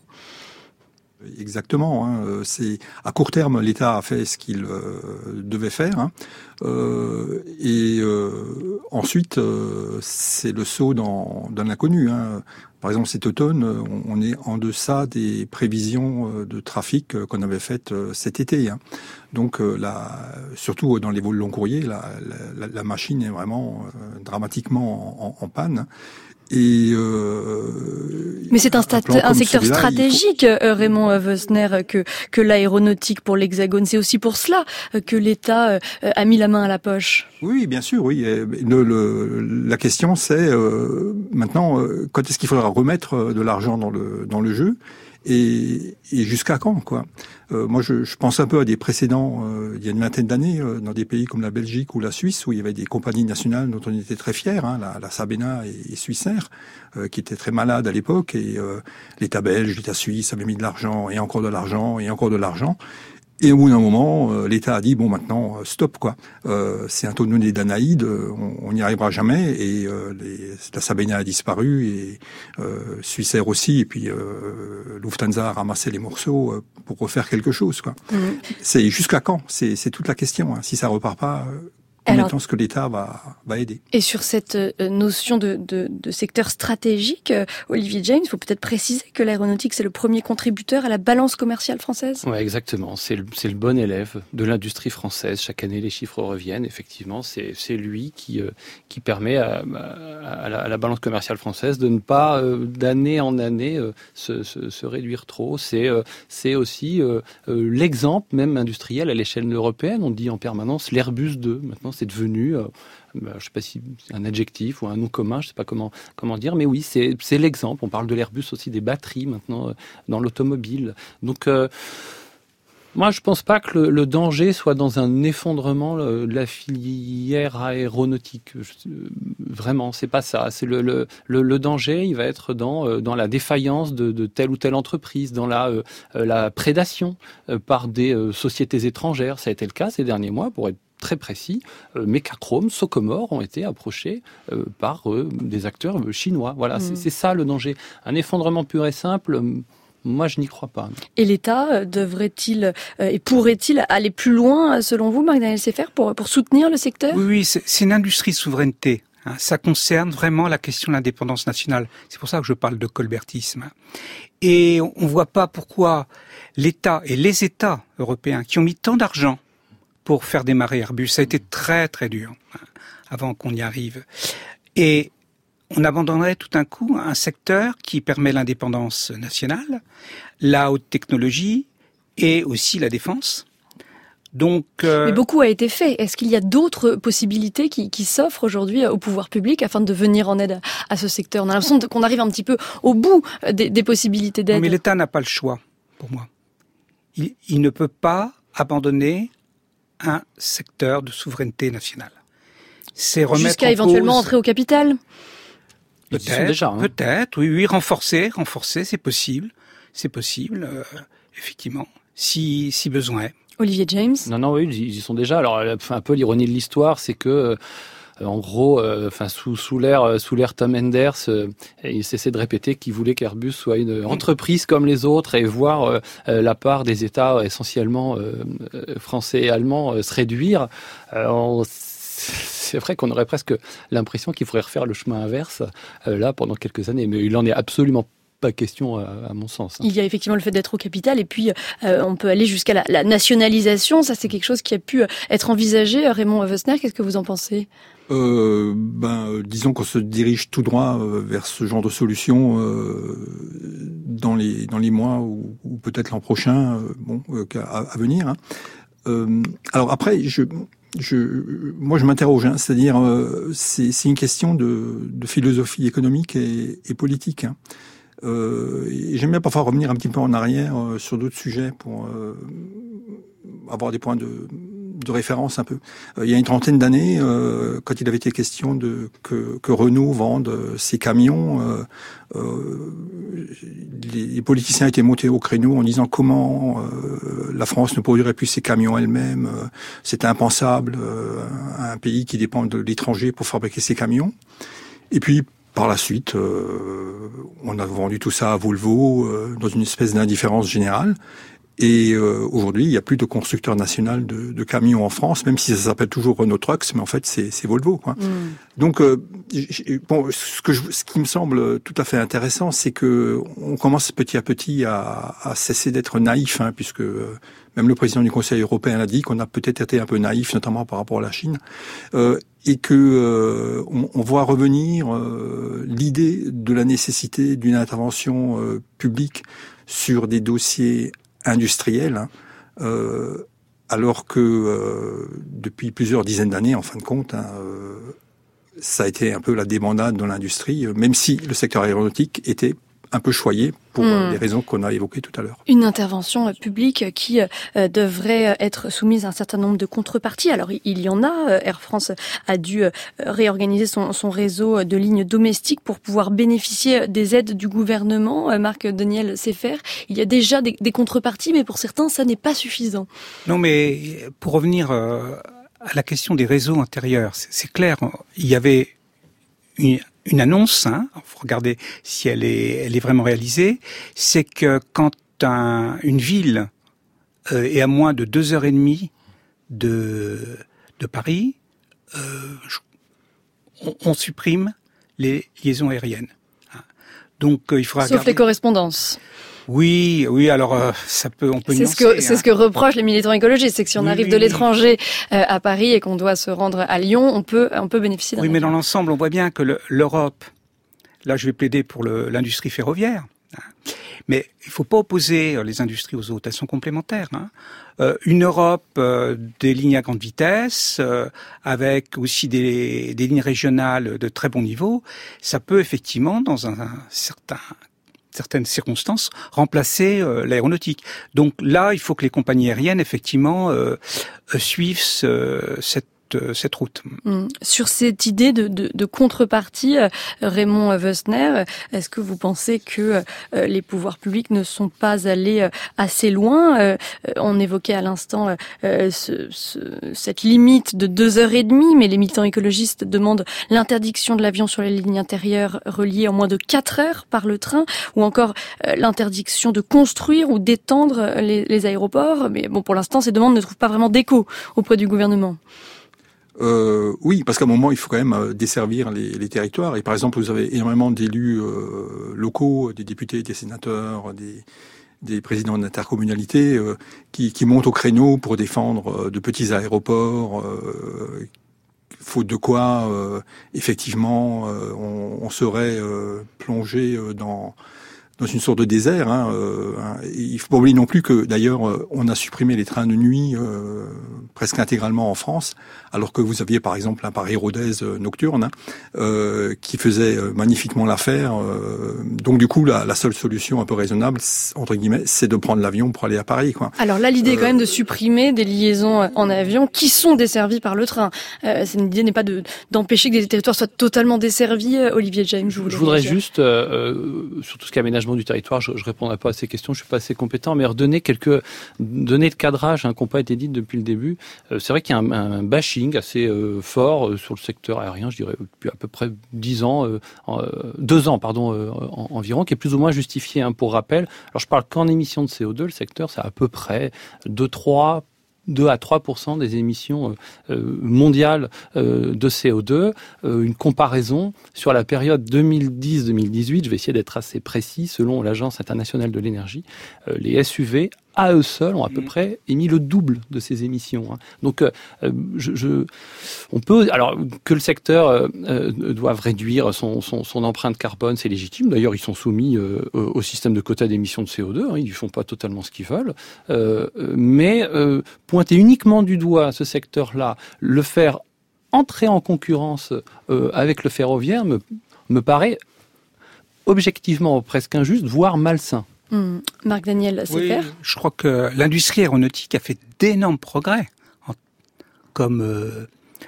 Exactement. Hein. C'est à court terme, l'État a fait ce qu'il euh, devait faire, hein. euh, et euh, ensuite euh, c'est le saut dans, dans l'inconnu. Hein. Par exemple, cet automne, on est en deçà des prévisions de trafic qu'on avait faites cet été. Hein. Donc, là, surtout dans les vols long courriers, la, la, la machine est vraiment dramatiquement en, en panne. Et euh, Mais c'est un, stat- un, un secteur stratégique, faut... Raymond Wössner, que, que l'aéronautique pour l'Hexagone. C'est aussi pour cela que l'État a mis la main à la poche. Oui, bien sûr, oui. Le, le, la question, c'est euh, maintenant, quand est-ce qu'il faudra remettre de l'argent dans le, dans le jeu et, et jusqu'à quand, quoi. Euh, moi, je, je pense un peu à des précédents euh, il y a une vingtaine d'années euh, dans des pays comme la Belgique ou la Suisse où il y avait des compagnies nationales dont on était très fiers, hein, la, la Sabena et, et Swissair, euh, qui étaient très malades à l'époque, et euh, l'État belge, l'État suisse avaient mis de l'argent et encore de l'argent et encore de l'argent. Et au bout d'un moment, euh, l'État a dit bon, maintenant euh, stop, quoi. Euh, c'est un tonneau des Danaïdes, on n'y arrivera jamais. Et euh, les, la Sabena a disparu et euh, Swissair aussi. Et puis euh, Lufthansa a ramassé les morceaux euh, pour refaire quelque chose, quoi. Mmh. C'est jusqu'à quand ? C'est, c'est toute la question. Hein. Si ça repart pas. Euh, Combien de temps est-ce que l'État va, va aider ? Et sur cette notion de, de, de secteur stratégique, Olivier James, il faut peut-être préciser que l'aéronautique, c'est le premier contributeur à la balance commerciale française. Oui, exactement. C'est le, c'est le bon élève de l'industrie française. Chaque année, les chiffres reviennent. Effectivement, c'est, c'est lui qui, euh, qui permet à, à, la, à la balance commerciale française de ne pas, euh, d'année en année, euh, se, se, se réduire trop. C'est, euh, c'est aussi euh, euh, l'exemple même industriel à l'échelle européenne. On dit en permanence l'Airbus deux. Maintenant, c'est devenu, euh, bah, je ne sais pas si c'est un adjectif ou un nom commun, je ne sais pas comment, comment dire, mais oui, c'est, c'est l'exemple. On parle de l'Airbus aussi, des batteries maintenant euh, dans l'automobile. Donc, euh, moi, je ne pense pas que le, le danger soit dans un effondrement euh, de la filière aéronautique. Je, euh, vraiment, c'est pas ça. C'est le, le, le, le danger, il va être dans, euh, dans la défaillance de, de telle ou telle entreprise, dans la, euh, la prédation euh, par des euh, sociétés étrangères. Ça a été le cas ces derniers mois, pour être très précis. Euh, Mecachrome, Socomore ont été approchés euh, par euh, des acteurs euh, chinois. Voilà, mmh. c'est, c'est ça le danger. Un effondrement pur et simple, euh, moi je n'y crois pas. Et l'État devrait-il euh, et pourrait-il aller plus loin, selon vous, Marc-Daniel Seffer, pour, pour soutenir le secteur ? Oui, oui, c'est, c'est une industrie de souveraineté. Hein. Ça concerne vraiment la question de l'indépendance nationale. C'est pour ça que je parle de colbertisme. Et on ne voit pas pourquoi l'État et les États européens qui ont mis tant d'argent pour faire démarrer Airbus, ça a été très très dur hein, avant qu'on y arrive. Et on abandonnerait tout d'un coup un secteur qui permet l'indépendance nationale, la haute technologie et aussi la défense. Donc, euh... Mais beaucoup a été fait. Est-ce qu'il y a d'autres possibilités qui, qui s'offrent aujourd'hui au pouvoir public afin de venir en aide à, à ce secteur ? On a l'impression qu'on arrive un petit peu au bout des, des possibilités d'aide. Non, mais l'État n'a pas le choix, pour moi. Il, il ne peut pas abandonner un secteur de souveraineté nationale. C'est remettre Jusqu'à en éventuellement cause... entrer au capital ? Peut-être, déjà, hein. peut-être, oui, oui, renforcer, renforcer, c'est possible, c'est possible, euh, effectivement, si, si besoin est. Olivier James ? Non, non, oui, ils y sont déjà. Alors, un peu l'ironie de l'histoire, c'est que Euh, en gros, euh, enfin sous sous l'ère sous l'ère Tom Enders, euh, il cessait de répéter qu'il voulait qu'Airbus soit une entreprise comme les autres et voir euh, la part des États essentiellement euh, français et allemands euh, se réduire. Euh, on, c'est vrai qu'on aurait presque l'impression qu'il faudrait refaire le chemin inverse euh, là pendant quelques années, mais il en est absolument pas question à, à mon sens. Il y a effectivement le fait d'être au capital et puis euh, on peut aller jusqu'à la, la nationalisation. Ça, c'est quelque chose qui a pu être envisagé. Raymond Wössner, qu'est-ce que vous en pensez ? Euh, ben, euh, disons qu'on se dirige tout droit euh, vers ce genre de solution euh, dans les dans les mois ou, ou peut-être l'an prochain, euh, bon, euh, à, à venir. Hein. Euh, alors après, je, je, moi, je m'interroge. Hein, c'est-à-dire, euh, c'est, c'est une question de, de philosophie économique et, et politique. Hein. Euh, et j'aime bien parfois revenir un petit peu en arrière euh, sur d'autres sujets pour euh, avoir des points de, de référence un peu. Euh, il y a une trentaine d'années, euh, quand il avait été question de que, que Renault vende ses camions, euh, euh, les, les politiciens étaient montés au créneau en disant comment euh, la France ne produirait plus ses camions elle-même. Euh, c'était impensable, euh, un pays qui dépend de l'étranger pour fabriquer ses camions. Et puis, par la suite, euh, on a vendu tout ça à Volvo euh, dans une espèce d'indifférence générale. Et euh, aujourd'hui, il n'y a plus de constructeur national de, de camions en France, même si ça s'appelle toujours Renault Trucks, mais en fait, c'est, c'est Volvo, quoi. Mm. Donc, euh, bon, ce, que je, ce qui me semble tout à fait intéressant, c'est que on commence petit à petit à, à cesser d'être naïf, hein, puisque euh, même le président du Conseil européen a dit qu'on a peut-être été un peu naïf, notamment par rapport à la Chine, euh, et que euh, on, on voit revenir euh, l'idée de la nécessité d'une intervention euh, publique sur des dossiers industriel, hein, euh, alors que euh, depuis plusieurs dizaines d'années, en fin de compte, hein, euh, ça a été un peu la débandade dans l'industrie, même si le secteur aéronautique était un peu choyé pour mmh. les raisons qu'on a évoquées tout à l'heure. Une intervention publique qui euh, devrait être soumise à un certain nombre de contreparties. Alors, il y en a. Air France a dû euh, réorganiser son, son réseau de lignes domestiques pour pouvoir bénéficier des aides du gouvernement. Euh, Marc-Daniel Seffer, il y a déjà des, des contreparties, mais pour certains, ça n'est pas suffisant. Non, mais pour revenir euh, à la question des réseaux intérieurs, c'est, c'est clair, il y avait une Une annonce, hein, faut regarder si elle est, elle est vraiment réalisée, c'est que quand un, une ville euh, est à moins de deux heures et demie de, de Paris, euh, on, on supprime les liaisons aériennes. Donc euh, il faudra Sauf regarder... les correspondances. Oui, oui. Alors euh, ça peut, on peut. C'est nuancer, ce que hein. c'est ce que reprochent les militants écologistes, c'est que si on oui, arrive oui, de l'étranger euh, à Paris et qu'on doit se rendre à Lyon, on peut on peut bénéficier d'un. Oui, mais dans l'ensemble, on voit bien que le, l'Europe. Là, je vais plaider pour le, l'industrie ferroviaire. Mais il faut pas opposer les industries aux autres, elles sont complémentaires. Hein. Euh, une Europe euh, des lignes à grande vitesse, euh, avec aussi des, des lignes régionales de très bon niveau, ça peut effectivement, dans un, un certain certaines circonstances, remplacer euh, l'aéronautique. Donc là, il faut que les compagnies aériennes, effectivement, euh, euh, suivent ce, cette cette route. Mmh. Sur cette idée de, de, de contrepartie, euh, Raymond Wössner, est-ce que vous pensez que euh, les pouvoirs publics ne sont pas allés euh, assez loin euh, On évoquait à l'instant euh, ce, ce, cette limite de deux heures et demie, mais les militants écologistes demandent l'interdiction de l'avion sur les lignes intérieures reliées en moins de quatre heures par le train, ou encore euh, l'interdiction de construire ou d'étendre les, les aéroports. Mais bon, pour l'instant, ces demandes ne trouvent pas vraiment d'écho auprès du gouvernement. Euh, oui, parce qu'à un moment, il faut quand même euh, desservir les, les territoires. Et par exemple, vous avez énormément d'élus euh, locaux, des députés, des sénateurs, des, des présidents d'intercommunalités euh, qui, qui montent au créneau pour défendre euh, de petits aéroports, euh, faute de quoi, euh, effectivement, euh, on, on serait euh, plongé euh, dans... dans une sorte de désert. Hein, euh, hein. Il faut pas oublier non plus que, d'ailleurs, euh, on a supprimé les trains de nuit euh, presque intégralement en France, alors que vous aviez, par exemple, un Paris-Rodez euh, nocturne hein, euh, qui faisait euh, magnifiquement l'affaire. Euh, donc, du coup, la, la seule solution un peu raisonnable, entre guillemets, c'est de prendre l'avion pour aller à Paris. Quoi. Alors là, l'idée euh, est quand même de supprimer des liaisons en avion qui sont desservies par le train. Euh, l'idée n'est pas de, d'empêcher que des territoires soient totalement desservis. Olivier James, je, je voudrais dire. juste, euh, sur tout ce qui est aménagement du territoire, je, je répondrai pas à ces questions, je suis pas assez compétent, mais redonner quelques données de cadrage hein, qui n'ont pas été dites depuis le début. Euh, c'est vrai qu'il y a un, un bashing assez euh, fort euh, sur le secteur aérien, je dirais depuis à peu près dix ans, euh, euh, deux ans pardon euh, en, environ, qui est plus ou moins justifié. Hein, pour rappel, alors je parle qu'en émissions de C O deux, le secteur c'est à peu près deux trois deux à trois pour cent des émissions euh, mondiales euh, de C O deux. Euh, une comparaison sur la période deux mille dix deux mille dix-huit, je vais essayer d'être assez précis, selon l'Agence internationale de l'énergie, euh, les S U V à eux seuls ont à peu près émis le double de ces émissions. Hein. Donc, euh, je, je, on peut, alors que le secteur euh, euh, doive réduire son, son, son empreinte carbone, c'est légitime. D'ailleurs, ils sont soumis euh, au système de quotas d'émissions de C O deux. Hein, ils ne font pas totalement ce qu'ils veulent. Euh, mais euh, pointer uniquement du doigt ce secteur-là, le faire entrer en concurrence euh, avec le ferroviaire, me, me paraît objectivement presque injuste, voire malsain. Mmh. Marc Daniel Seffer. Oui, je crois que l'industrie aéronautique a fait d'énormes progrès, comme euh,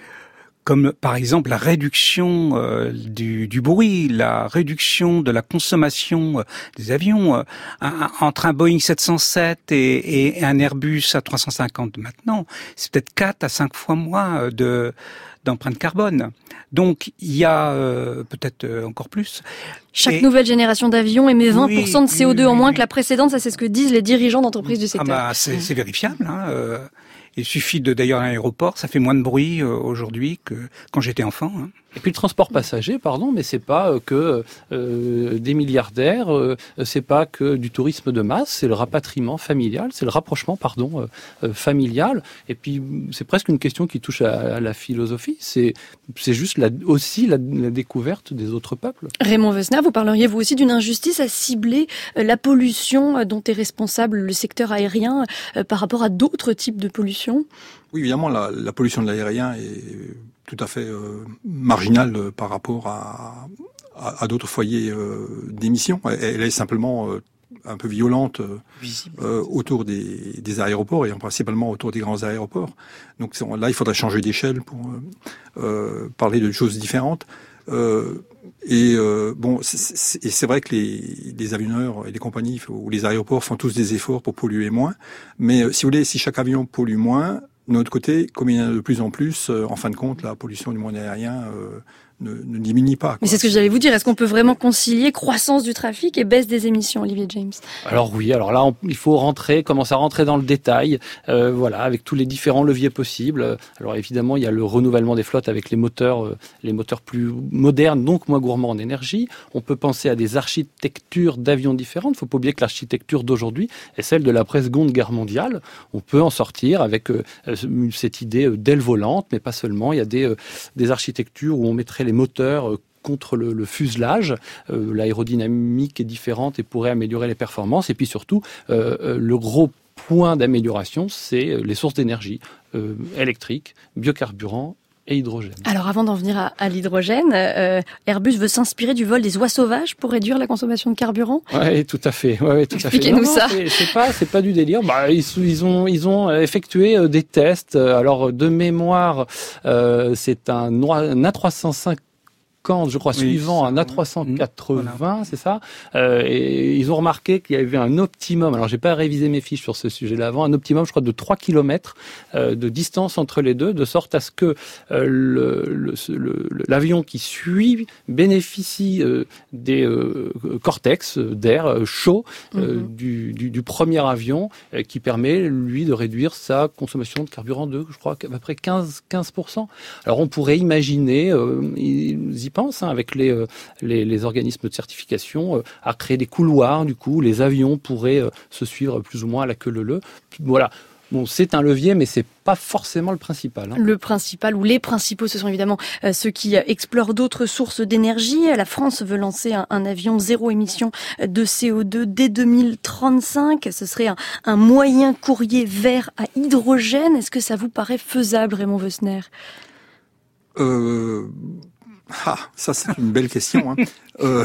comme par exemple la réduction euh, du, du bruit, la réduction de la consommation euh, des avions. Euh, un, entre un Boeing sept cent sept et, et un Airbus A trois cent cinquante maintenant, c'est peut-être quatre à cinq fois moins de d'empreinte carbone. Donc il y a euh, peut-être euh, encore plus. Chaque et... nouvelle génération d'avions émet vingt pour cent oui, de C O deux oui, en moins oui. que la précédente, ça c'est ce que disent les dirigeants d'entreprises du secteur. Ah bah c'est, c'est vérifiable. Hein, euh... Il suffit de d'ailleurs un aéroport, ça fait moins de bruit euh, aujourd'hui que quand j'étais enfant. Hein. Et puis le transport passager, pardon, mais c'est pas euh, que euh, des milliardaires, euh, c'est pas que du tourisme de masse, c'est le rapatriement familial, c'est le rapprochement, pardon, euh, euh, familial. Et puis c'est presque une question qui touche à, à la philosophie. C'est c'est juste la, aussi la, la découverte des autres peuples. Raymond Wessner, vous parleriez vous aussi d'une injustice à cibler euh, la pollution dont est responsable le secteur aérien euh, par rapport à d'autres types de pollution? Oui, évidemment, la, la pollution de l'aérien est tout à fait euh, marginale euh, par rapport à, à, à d'autres foyers euh, d'émissions. Elle, elle est simplement euh, un peu violente euh, euh, autour des, des aéroports et principalement autour des grands aéroports. Donc là, il faudrait changer d'échelle pour euh, euh, parler de choses différentes. Euh, et euh, bon, c'est, c'est, et c'est vrai que les, les avionneurs et les compagnies ou les aéroports font tous des efforts pour polluer moins. Mais euh, si vous voulez, si chaque avion pollue moins, de notre côté, comme il y en a de plus en plus, euh, en fin de compte, la pollution du monde aérien euh, ne, ne diminue pas. Quoi. Mais c'est ce que j'allais vous dire. Est-ce qu'on peut vraiment concilier croissance du trafic et baisse des émissions, Olivier James? Alors oui, alors là, on, il faut rentrer, commencer à rentrer dans le détail, euh, voilà, avec tous les différents leviers possibles. Alors évidemment, il y a le renouvellement des flottes avec les moteurs, euh, les moteurs plus modernes, donc moins gourmands en énergie. On peut penser à des architectures d'avions différentes. Il ne faut pas oublier que l'architecture d'aujourd'hui est celle de l'après-seconde guerre mondiale. On peut en sortir avec euh, cette idée d'aile volante, mais pas seulement. Il y a des, euh, des architectures où on mettrait les moteurs euh, contre le, le fuselage, euh, l'aérodynamique est différente et pourrait améliorer les performances. Et puis surtout, euh, le gros point d'amélioration, c'est les sources d'énergie euh, électrique, biocarburant et hydrogène. Alors avant d'en venir à, à l'hydrogène, euh, Airbus veut s'inspirer du vol des oies sauvages pour réduire la consommation de carburant. Oui, tout à fait. Ouais, ouais, tout Expliquez-nous à fait. Non, ça. Non, c'est, c'est pas, c'est pas du délire. Bah, ils, ils ont, ils ont effectué des tests. Alors de mémoire, euh, c'est un, un A trois cent cinquante. Je crois, oui, suivant un A trois cent quatre-vingts, voilà. C'est ça. Euh, et ils ont remarqué qu'il y avait un optimum. Alors, j'ai pas révisé mes fiches sur ce sujet-là avant. Un optimum, je crois, de trois kilomètres euh, de distance entre les deux, de sorte à ce que euh, le, le, le, l'avion qui suit bénéficie euh, des euh, cortex d'air euh, chaud euh, mm-hmm. du, du, du premier avion, euh, qui permet lui de réduire sa consommation de carburant de, je crois, à peu près quinze pour cent. Alors, on pourrait imaginer, euh, ils y pense, hein, avec les, euh, les, les organismes de certification, euh, à créer des couloirs, du coup, les avions pourraient euh, se suivre plus ou moins à la queue leu-leu. Voilà. Bon, c'est un levier, mais c'est pas forcément le principal. Hein. Le principal ou les principaux, ce sont évidemment euh, ceux qui euh, explorent d'autres sources d'énergie. La France veut lancer un, un avion zéro émission de C O deux dès deux mille trente-cinq. Ce serait un, un moyen courrier vert à hydrogène. Est-ce que ça vous paraît faisable, Raymond Wessner ? Euh... Ah, ça c'est une belle question. Hein. euh,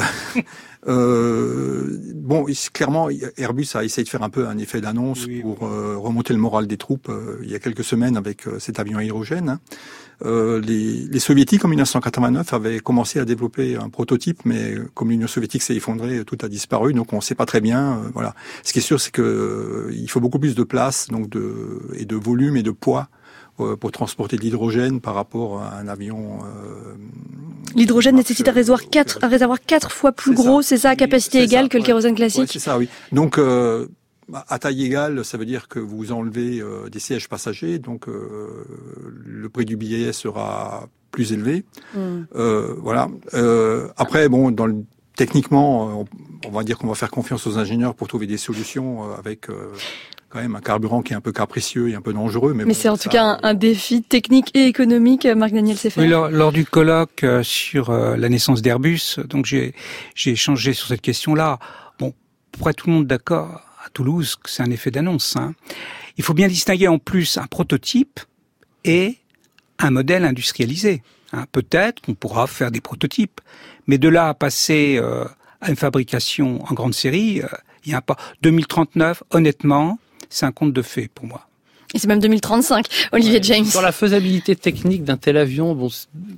euh, bon, clairement, Airbus a essayé de faire un peu un effet d'annonce oui, pour euh, remonter le moral des troupes euh, il y a quelques semaines avec euh, cet avion à hydrogène. Hein. Euh, les, les Soviétiques en mille neuf cent quatre-vingt-neuf avaient commencé à développer un prototype, mais comme l'Union soviétique s'est effondrée, tout a disparu, donc on ne sait pas très bien. Euh, voilà. Ce qui est sûr, c'est que euh, il faut beaucoup plus de place, donc de et de volume et de poids pour transporter de l'hydrogène par rapport à un avion. Euh, L'hydrogène nécessite un réservoir quatre, un réservoir quatre fois plus c'est gros, ça. C'est ça, à capacité oui, égale ça, que le ouais. kérosène classique. Ouais, c'est ça, oui. Donc, euh, à taille égale, ça veut dire que vous enlevez euh, des sièges passagers, donc euh, le prix du billet sera plus élevé. Mm. Euh, voilà. Euh, après, bon, dans le techniquement, on, on va dire qu'on va faire confiance aux ingénieurs pour trouver des solutions euh, avec. Euh, quand même un carburant qui est un peu capricieux et un peu dangereux. Mais, mais bon, c'est en ça, tout cas un, un défi technique et économique, Marc Daniel Seffer. Oui, lors, lors du colloque euh, sur euh, la naissance d'Airbus, donc j'ai, j'ai échangé sur cette question-là. Bon, pour être tout le monde d'accord à Toulouse, c'est un effet d'annonce. Hein. Il faut bien distinguer en plus un prototype et un modèle industrialisé. Hein. Peut-être qu'on pourra faire des prototypes, mais de là à passer euh, à une fabrication en grande série, euh, il y a un pas. deux mille trente-neuf, honnêtement, c'est un conte de fées pour moi. Et c'est même deux mille trente-cinq, Olivier ouais, James. Sur la faisabilité technique d'un tel avion, bon,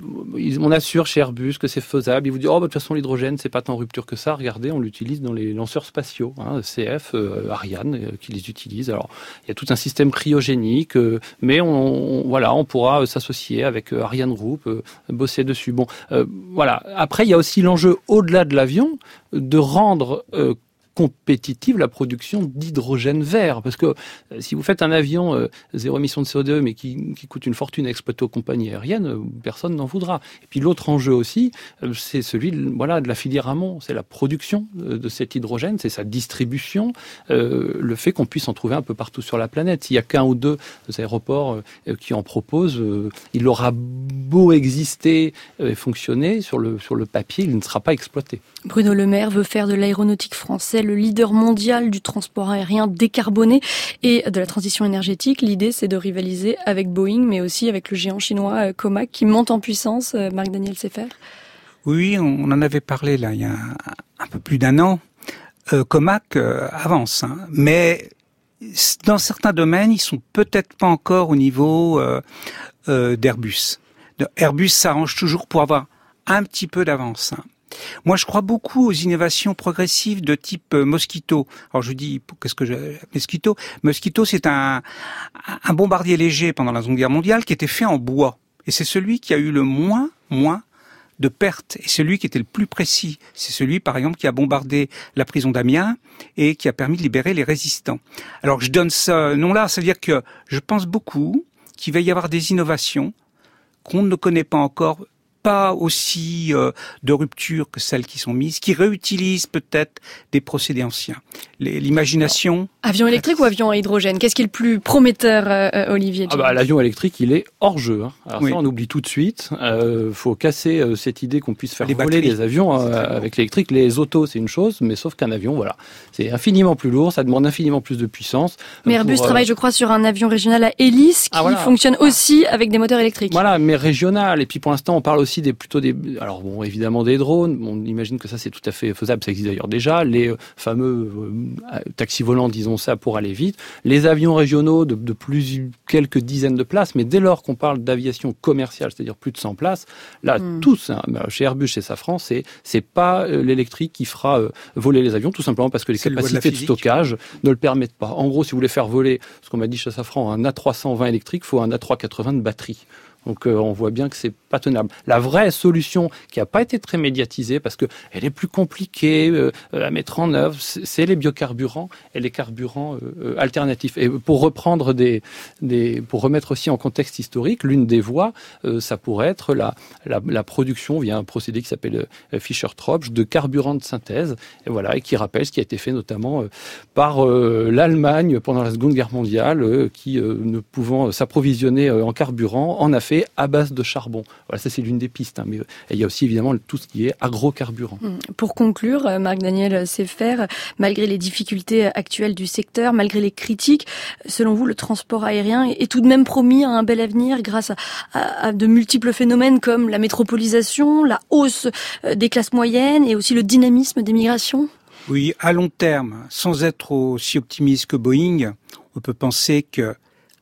on assure chez Airbus que c'est faisable. Ils vous disent, oh, bah, de toute façon, l'hydrogène, c'est pas tant rupture que ça. Regardez, on l'utilise dans les lanceurs spatiaux, hein, C F, euh, Ariane, euh, qui les utilisent. Alors, il y a tout un système cryogénique, euh, mais on, on, voilà, on pourra euh, s'associer avec euh, Ariane Group, euh, bosser dessus. Bon, euh, voilà. Après, il y a aussi l'enjeu, au-delà de l'avion, de rendre euh, compétitive la production d'hydrogène vert. Parce que euh, si vous faites un avion euh, zéro émission de C O deux, mais qui, qui coûte une fortune à exploiter aux compagnies aériennes, euh, personne n'en voudra. Et puis l'autre enjeu aussi, euh, c'est celui de, voilà, de la filière amont. C'est la production euh, de cet hydrogène, c'est sa distribution, euh, le fait qu'on puisse en trouver un peu partout sur la planète. S'il y a qu'un ou deux aéroports euh, qui en proposent, euh, il aura beau exister et euh, fonctionner, sur le, sur le papier, il ne sera pas exploité. Bruno Le Maire veut faire de l'aéronautique français le leader mondial du transport aérien décarboné et de la transition énergétique. L'idée, c'est de rivaliser avec Boeing, mais aussi avec le géant chinois Comac qui monte en puissance. Marc-Daniel Seffer. Oui, on en avait parlé là il y a un, un peu plus d'un an. Euh, Comac euh, avance, hein, mais dans certains domaines, ils sont peut-être pas encore au niveau euh, euh, d'Airbus. Airbus s'arrange toujours pour avoir un petit peu d'avance, hein. Moi, je crois beaucoup aux innovations progressives de type Mosquito. Alors, je dis, qu'est-ce que je... Mosquito Mosquito, c'est un, un bombardier léger pendant la Seconde Guerre mondiale qui était fait en bois. Et c'est celui qui a eu le moins, moins de pertes. Et celui qui était le plus précis. C'est celui, par exemple, qui a bombardé la prison d'Amiens et qui a permis de libérer les résistants. Alors, je donne ce nom-là, c'est-à-dire que je pense beaucoup qu'il va y avoir des innovations qu'on ne connaît pas encore, pas aussi euh, de rupture que celles qui sont mises, qui réutilisent peut-être des procédés anciens. Les, l'imagination... Alors, avion électrique ou avion à hydrogène ? Qu'est-ce qui est le plus prometteur, euh, Olivier ? Ah bah, l'avion électrique, il est hors jeu. Hein. Alors oui. ça, on oublie tout de suite. Il euh, faut casser euh, cette idée qu'on puisse faire les voler batteries. des avions euh, avec l'électrique. Les autos, c'est une chose, mais sauf qu'un avion, voilà. C'est infiniment plus lourd, ça demande infiniment plus de puissance. Mais Airbus pour, euh... travaille, je crois, sur un avion régional à hélice qui ah, voilà. fonctionne aussi avec des moteurs électriques. Voilà, mais régional. Et puis pour l'instant, on parle aussi des plutôt des... Alors bon, évidemment des drones. On imagine que ça, c'est tout à fait faisable. Ça existe d'ailleurs déjà. Les euh, fameux euh, taxis volants, disons ça, pour aller vite. Les avions régionaux de, de plus quelques dizaines de places. Mais dès lors qu'on parle d'aviation commerciale, c'est-à-dire plus de cent places, là, mmh. tous, hein, chez Airbus, chez Safran, c'est c'est pas euh, l'électrique qui fera euh, voler les avions, tout simplement parce que les c'est capacités de, de stockage ne le permettent pas. En gros, si vous voulez faire voler, ce qu'on m'a dit chez Safran, un A trois cent vingt électrique, il faut un A trois cent quatre-vingts de batterie. Donc euh, on voit bien que c'est pas tenable. La vraie solution qui n'a pas été très médiatisée parce que elle est plus compliquée euh, à mettre en œuvre, c'est, c'est les biocarburants et les carburants euh, alternatifs. Et pour reprendre des, des, pour remettre aussi en contexte historique, l'une des voies, euh, ça pourrait être la, la, la production via un procédé qui s'appelle euh, Fischer-Tropsch de carburant de synthèse. Et voilà, et qui rappelle ce qui a été fait notamment euh, par euh, l'Allemagne pendant la Seconde Guerre mondiale, euh, qui euh, ne pouvant s'approvisionner euh, en carburant en a fait à base de charbon. Voilà, ça c'est l'une des pistes. Hein, mais il y a aussi évidemment tout ce qui est agrocarburant. Pour conclure, Marc-Daniel Seffer, malgré les difficultés actuelles du secteur, malgré les critiques, selon vous, le transport aérien est tout de même promis à un bel avenir grâce à, à, à de multiples phénomènes comme la métropolisation, la hausse des classes moyennes et aussi le dynamisme des migrations ? Oui, à long terme, sans être aussi optimiste que Boeing, on peut penser que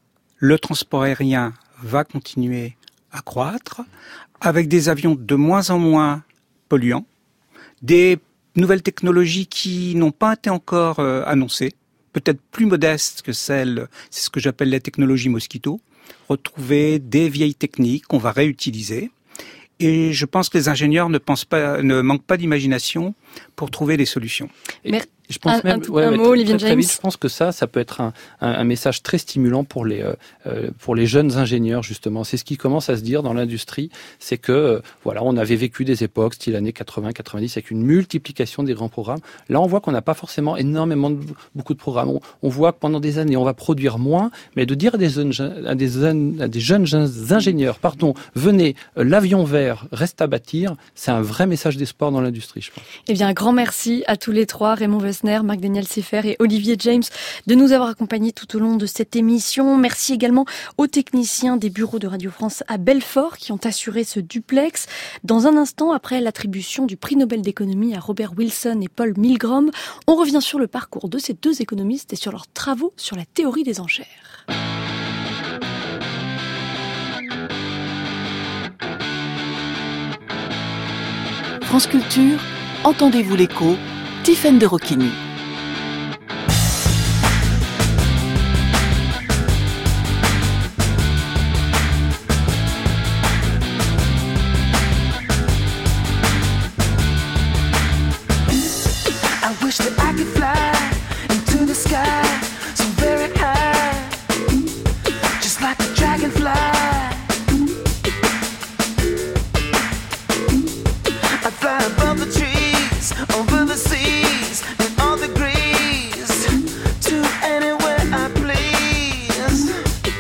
le transport aérien va continuer à croître, avec des avions de moins en moins polluants, des nouvelles technologies qui n'ont pas été encore euh, annoncées, peut-être plus modestes que celles, c'est ce que j'appelle la technologie Mosquito, retrouver des vieilles techniques qu'on va réutiliser. Et je pense que les ingénieurs ne pensent pas, ne manquent pas d'imagination pour trouver des solutions. Mais je pense un, même, un, ouais, un ouais, mot, très, Olivier très, James. très vite, je pense que ça, ça peut être un, un, un message très stimulant pour les euh, pour les jeunes ingénieurs justement. C'est ce qui commence à se dire dans l'industrie, c'est que euh, voilà, on avait vécu des époques, style années quatre-vingts, quatre-vingt-dix, avec une multiplication des grands programmes. Là, on voit qu'on n'a pas forcément énormément de beaucoup de programmes. On, on voit que pendant des années, on va produire moins, mais de dire à des jeunes à des, à des jeunes ingénieurs, pardon, venez, euh, l'avion vert reste à bâtir, c'est un vrai message d'espoir dans l'industrie, je pense. Eh bien, un grand merci à tous les trois, Raymond Wester, Elsner, Marc-Daniel Seffer et Olivier James de nous avoir accompagnés tout au long de cette émission. Merci également aux techniciens des bureaux de Radio France à Belfort qui ont assuré ce duplex. Dans un instant, après l'attribution du prix Nobel d'économie à Robert Wilson et Paul Milgrom, on revient sur le parcours de ces deux économistes et sur leurs travaux sur la théorie des enchères. France Culture, entendez-vous l'écho, Tiffaine de Roquigny. I wish that I could fly into the sky so very high, just like a dragonfly. I'd fly above the trees, over the seas, in all degrees, to anywhere I please.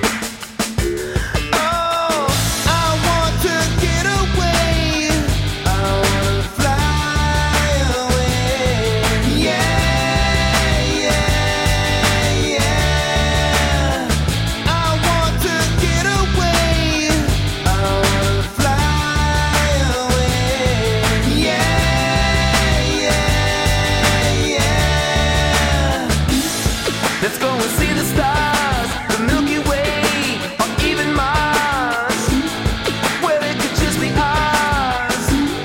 Oh, I want to get away, I want to fly away. Yeah, yeah, yeah. I want to get away, I want to fly away. Yeah, yeah, yeah. Let's go and see the stars, the Milky Way, or even Mars, where it could just be ours.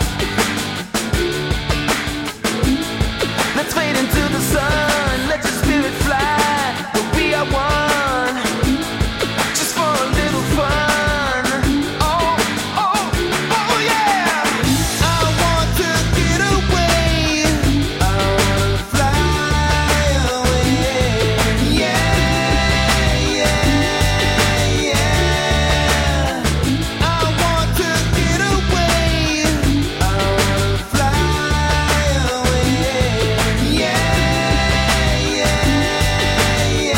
Let's fade into the sun, let your spirit fly, but we are one, just for a little fun. Oh, oh, oh yeah. I want to get away, I want to fly away. Yeah, yeah, yeah. I want to get away, I want to fly away. Yeah, yeah,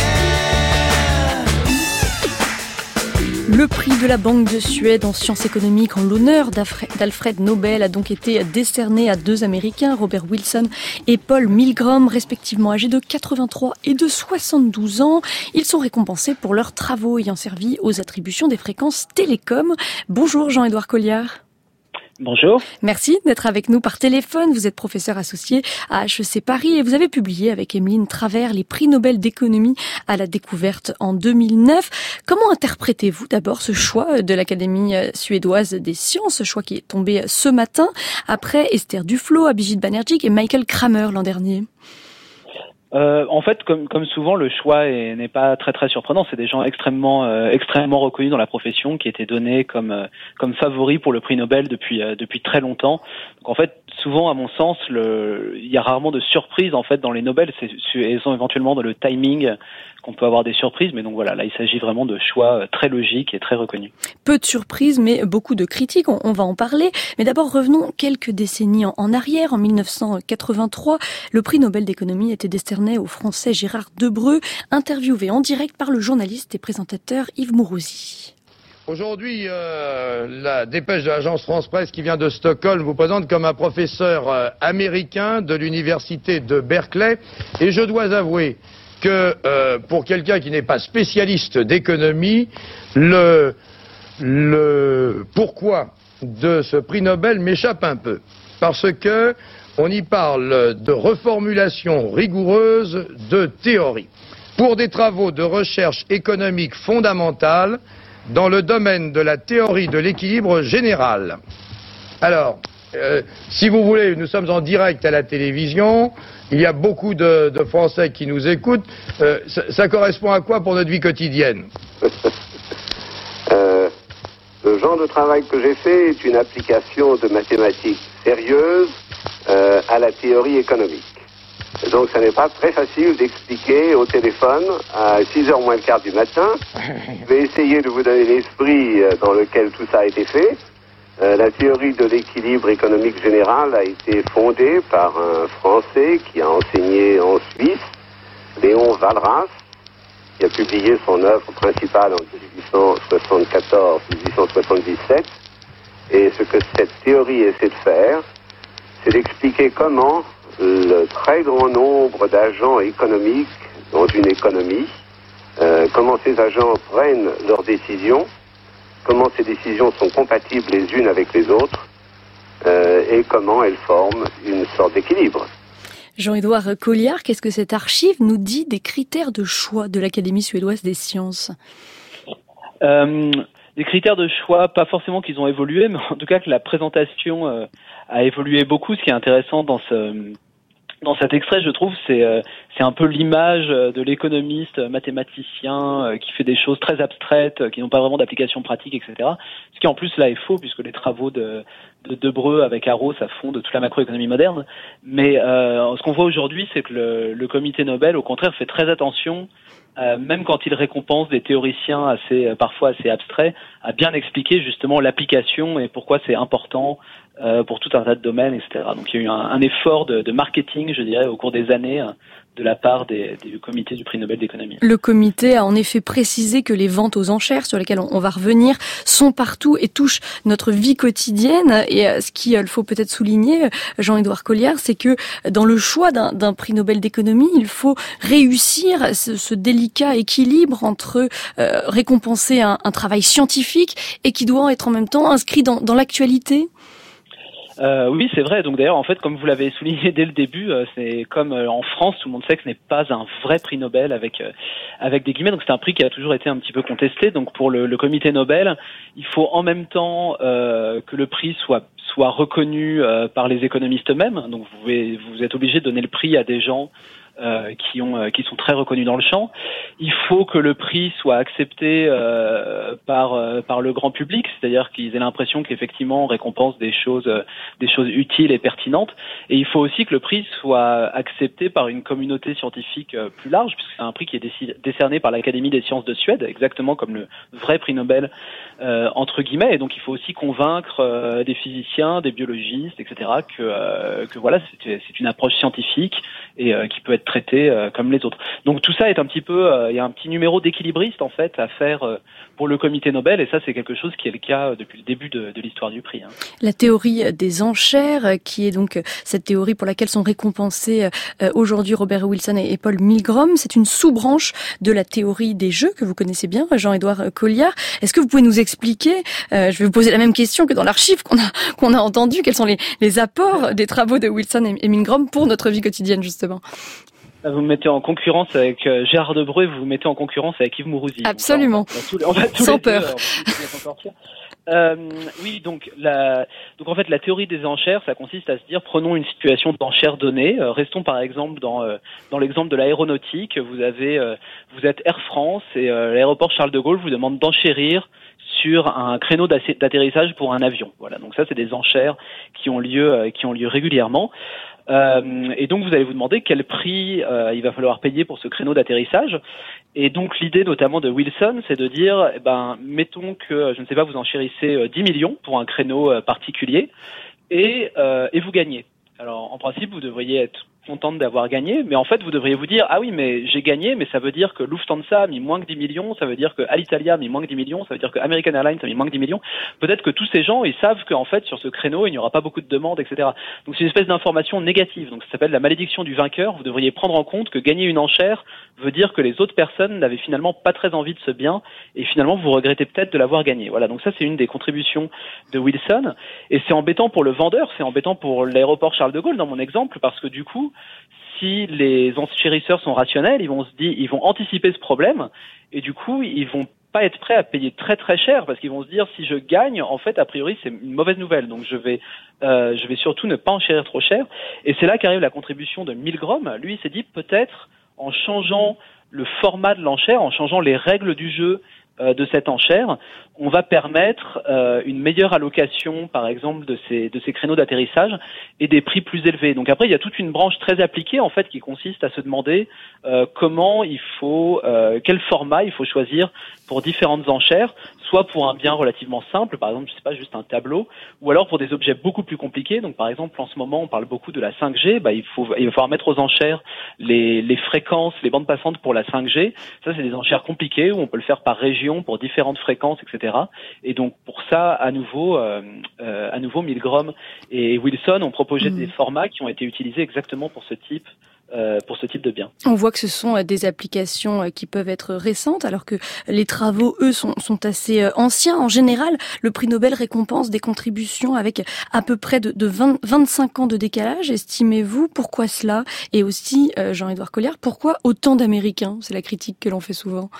yeah. Le prix de la Banque de Suède en sciences économiques en l'honneur d'Alfred Nobel a donc été décerné à deux Américains, Robert Wilson et Paul Milgrom, respectivement âgés de quatre-vingt-trois et de soixante-douze ans. Ils sont récompensés pour leurs travaux ayant servi aux attributions des fréquences télécom. Bonjour Jean-Édouard Colliard. Bonjour. Merci d'être avec nous par téléphone. Vous êtes professeur associé à H E C Paris et vous avez publié avec Emeline Travers les prix Nobel d'économie à la découverte en deux mille neuf. Comment interprétez-vous d'abord ce choix de l'Académie suédoise des sciences, ce choix qui est tombé ce matin après Esther Duflo, Abhijit Banerjee et Michael Kramer l'an dernier? Euh, en fait, comme, comme souvent, le choix est, n'est pas très très surprenant. C'est des gens extrêmement euh, extrêmement reconnus dans la profession qui étaient donnés comme euh, comme favoris pour le prix Nobel depuis euh, depuis très longtemps. Donc en fait, souvent, à mon sens, le, il y a rarement de surprises en fait dans les Nobel. C'est, elles sont éventuellement dans le timing qu'on peut avoir des surprises, mais donc voilà, là il s'agit vraiment de choix très logiques et très reconnus. Peu de surprises, mais beaucoup de critiques, on, on va en parler. Mais d'abord revenons quelques décennies en, en arrière. En mille neuf cent quatre-vingt-trois, le prix Nobel d'économie était décerné au Français Gérard Debreu, interviewé en direct par le journaliste et présentateur Yves Mourouzi. Aujourd'hui, euh, la dépêche de l'agence France-Presse qui vient de Stockholm vous présente comme un professeur euh, américain de l'université de Berkeley. Et je dois avouer que euh, pour quelqu'un qui n'est pas spécialiste d'économie, le, le pourquoi de ce prix Nobel m'échappe un peu. Parce que on y parle de reformulation rigoureuse de théorie pour des travaux de recherche économique fondamentale dans le domaine de la théorie de l'équilibre général. Alors, euh, si vous voulez, nous sommes en direct à la télévision, il y a beaucoup de, de Français qui nous écoutent. Euh, ça, ça correspond à quoi pour notre vie quotidienne? euh, Le genre de travail que j'ai fait est une application de mathématiques sérieuse euh, à la théorie économique. Et donc ça n'est pas très facile d'expliquer au téléphone à six heures moins le quart du matin. Je vais essayer de vous donner l'esprit dans lequel tout ça a été fait. Euh, la théorie de l'équilibre économique général a été fondée par un Français qui a enseigné en Suisse, Léon Walras, qui a publié son œuvre principale en dix-huit cent soixante-quatorze à dix-huit cent soixante-dix-sept. Et ce que cette théorie essaie de faire, c'est d'expliquer comment le très grand nombre d'agents économiques dans une économie, euh, comment ces agents prennent leurs décisions, comment ces décisions sont compatibles les unes avec les autres, euh, et comment elles forment une sorte d'équilibre. Jean-Édouard Colliard, qu'est-ce que cette archive nous dit des critères de choix de l'Académie suédoise des sciences ? euh, Des critères de choix, pas forcément qu'ils ont évolué, mais en tout cas que la présentation euh, a évolué beaucoup. Ce qui est intéressant dans ce dans cet extrait, je trouve, c'est euh, c'est un peu l'image de l'économiste mathématicien euh, qui fait des choses très abstraites, euh, qui n'ont pas vraiment d'application pratique, et cetera. Ce qui en plus là est faux, puisque les travaux de de Debreu avec Arrow, ça fonde toute la macroéconomie moderne. Mais euh, ce qu'on voit aujourd'hui, c'est que le, le comité Nobel, au contraire, fait très attention, euh, même quand il récompense des théoriciens assez parfois assez abstraits, à bien expliquer justement l'application et pourquoi c'est important euh, pour tout un tas de domaines, et cetera. Donc il y a eu un, un effort de, de marketing, je dirais, au cours des années, de la part des, des comités du prix Nobel d'économie. Le comité a en effet précisé que les ventes aux enchères, sur lesquelles on va revenir, sont partout et touchent notre vie quotidienne. Et ce qu'il faut peut-être souligner, Jean-Édouard Colliard, c'est que dans le choix d'un, d'un prix Nobel d'économie, il faut réussir ce, ce délicat équilibre entre euh, récompenser un, un travail scientifique et qui doit être en même temps inscrit dans, dans l'actualité. Euh, oui, c'est vrai. Donc d'ailleurs, en fait, comme vous l'avez souligné dès le début, euh, c'est comme euh, en France, tout le monde sait que ce n'est pas un vrai prix Nobel avec euh, avec des guillemets. Donc c'est un prix qui a toujours été un petit peu contesté. Donc pour le, le comité Nobel, il faut en même temps euh, que le prix soit soit reconnu euh, par les économistes eux-mêmes. Donc vous pouvez, vous êtes obligé de donner le prix à des gens Euh, qui ont euh, qui sont très reconnus dans le champ. Il faut que le prix soit accepté euh, par euh, par le grand public, c'est-à-dire qu'ils aient l'impression qu'effectivement on récompense des choses euh, des choses utiles et pertinentes. Et il faut aussi que le prix soit accepté par une communauté scientifique euh, plus large, puisque c'est un prix qui est déci- décerné par l'Académie des sciences de Suède, exactement comme le vrai prix Nobel euh, entre guillemets. Et donc il faut aussi convaincre euh, des physiciens, des biologistes, et cetera que euh, que voilà c'est, c'est une approche scientifique et euh, qui peut être traité euh, comme les autres. Donc tout ça est un petit peu, euh, il y a un petit numéro d'équilibriste en fait à faire euh, pour le comité Nobel, et ça c'est quelque chose qui est le cas depuis le début de, de l'histoire du prix. Hein. La théorie des enchères, qui est donc cette théorie pour laquelle sont récompensés euh, aujourd'hui Robert Wilson et, et Paul Milgrom, c'est une sous-branche de la théorie des jeux que vous connaissez bien, Jean-Édouard Colliard. Est-ce que vous pouvez nous expliquer, euh, je vais vous poser la même question que dans l'archive qu'on a qu'on a entendu, quels sont les, les apports des travaux de Wilson et, et Milgrom pour notre vie quotidienne justement? Vous me mettez en concurrence avec euh, Gérard Debreu, vous vous mettez en concurrence avec Yves Mourouzi. Absolument. Donc, on va, on va tous les, on va tous Sans les peur. deux, on va tous les Euh, oui, donc la, donc en fait la théorie des enchères, ça consiste à se dire prenons une situation d'enchère donnée. Euh, restons par exemple dans euh, dans l'exemple de l'aéronautique. Vous avez euh, vous êtes Air France et euh, l'aéroport Charles de Gaulle vous demande d'enchérir sur un créneau d'atterrissage pour un avion. Voilà, donc ça c'est des enchères qui ont lieu euh, qui ont lieu régulièrement. Euh, et donc vous allez vous demander quel prix euh, il va falloir payer pour ce créneau d'atterrissage. Et donc l'idée notamment de Wilson, c'est de dire, eh ben, mettons que, je ne sais pas, vous enchérissez euh, dix millions pour un créneau euh, particulier et, euh, et vous gagnez. Alors en principe, vous devriez être contente d'avoir gagné, mais en fait vous devriez vous dire ah oui mais j'ai gagné, mais ça veut dire que Lufthansa a mis moins que dix millions, ça veut dire que Alitalia a mis moins que dix millions, ça veut dire que American Airlines a mis moins que dix millions. Peut-être que tous ces gens ils savent qu'en fait sur ce créneau il n'y aura pas beaucoup de demandes, et cetera. Donc c'est une espèce d'information négative, donc ça s'appelle la malédiction du vainqueur. Vous devriez prendre en compte que gagner une enchère veut dire que les autres personnes n'avaient finalement pas très envie de ce bien et finalement vous regrettez peut-être de l'avoir gagné. Voilà, donc ça c'est une des contributions de Wilson et c'est embêtant pour le vendeur, c'est embêtant pour l'aéroport Charles de Gaulle dans mon exemple parce que du coup si les enchérisseurs sont rationnels, ils vont se dire, ils vont anticiper ce problème et du coup, ils vont pas être prêts à payer très très cher parce qu'ils vont se dire si je gagne, en fait, a priori, c'est une mauvaise nouvelle. Donc je vais, euh, je vais surtout ne pas enchérir trop cher. Et c'est là qu'arrive la contribution de Milgrom. Lui, il s'est dit peut-être en changeant le format de l'enchère, en changeant les règles du jeu euh, de cette enchère, on va permettre euh, une meilleure allocation, par exemple, de ces de ces créneaux d'atterrissage et des prix plus élevés. Donc après, il y a toute une branche très appliquée en fait qui consiste à se demander euh, comment il faut, euh, quel format il faut choisir pour différentes enchères, soit pour un bien relativement simple, par exemple, je sais pas, juste un tableau, ou alors pour des objets beaucoup plus compliqués. Donc par exemple, en ce moment, on parle beaucoup de la cinq G. Bah, il faut il va falloir mettre aux enchères les les fréquences, les bandes passantes pour la cinq G. Ça, c'est des enchères compliquées où on peut le faire par région pour différentes fréquences, et cetera. cetera. Et donc pour ça, à nouveau, euh, euh, à nouveau, Milgrom et Wilson ont proposé mmh. des formats qui ont été utilisés exactement pour ce type Euh, pour ce type de biens. On voit que ce sont des applications qui peuvent être récentes, alors que les travaux, eux, sont, sont assez anciens. En général, le prix Nobel récompense des contributions avec à peu près de, de vingt, vingt-cinq ans de décalage, estimez-vous. Pourquoi cela? Et aussi, euh, Jean-Édouard Colliard, pourquoi autant d'Américains? C'est la critique que l'on fait souvent.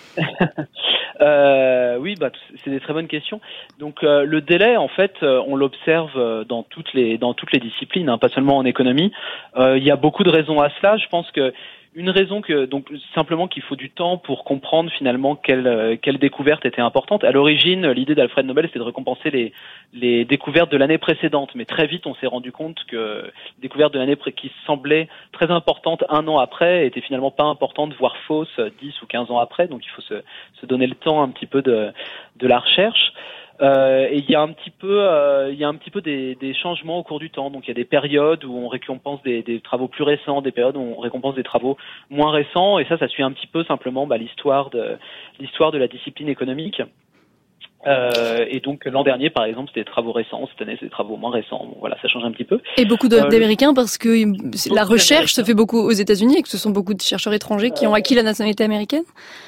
Euh, oui, bah, c'est des très bonnes questions. Donc euh, le délai, en fait, euh, on l'observe dans toutes les dans toutes les disciplines, hein, pas seulement en économie. Euh, il y a beaucoup de raisons à cela. Je pense que une raison que donc simplement qu'il faut du temps pour comprendre finalement quelle euh, quelle découverte était importante. À l'origine, l'idée d'Alfred Nobel, c'était de récompenser les les découvertes de l'année précédente, mais très vite on s'est rendu compte que les découvertes de l'année pré- qui semblaient très importantes un an après étaient finalement pas importantes, voire fausses dix ou quinze ans après. Donc il faut se se donner le temps un petit peu de de la recherche. Euh, et il y a un petit peu, euh, il y a un petit peu des, des changements au cours du temps. Donc il y a des périodes où on récompense des, des travaux plus récents, des périodes où on récompense des travaux moins récents. Et ça, ça suit un petit peu simplement bah, l'histoire de l'histoire de la discipline économique. Euh, et donc l'an dernier, par exemple, c'était des travaux récents. Cette année, c'est des travaux moins récents. Bon, voilà, ça change un petit peu. Et beaucoup de, euh, d'Américains parce que la recherche se fait beaucoup aux États-Unis et que ce sont beaucoup de chercheurs étrangers qui ont acquis la nationalité américaine.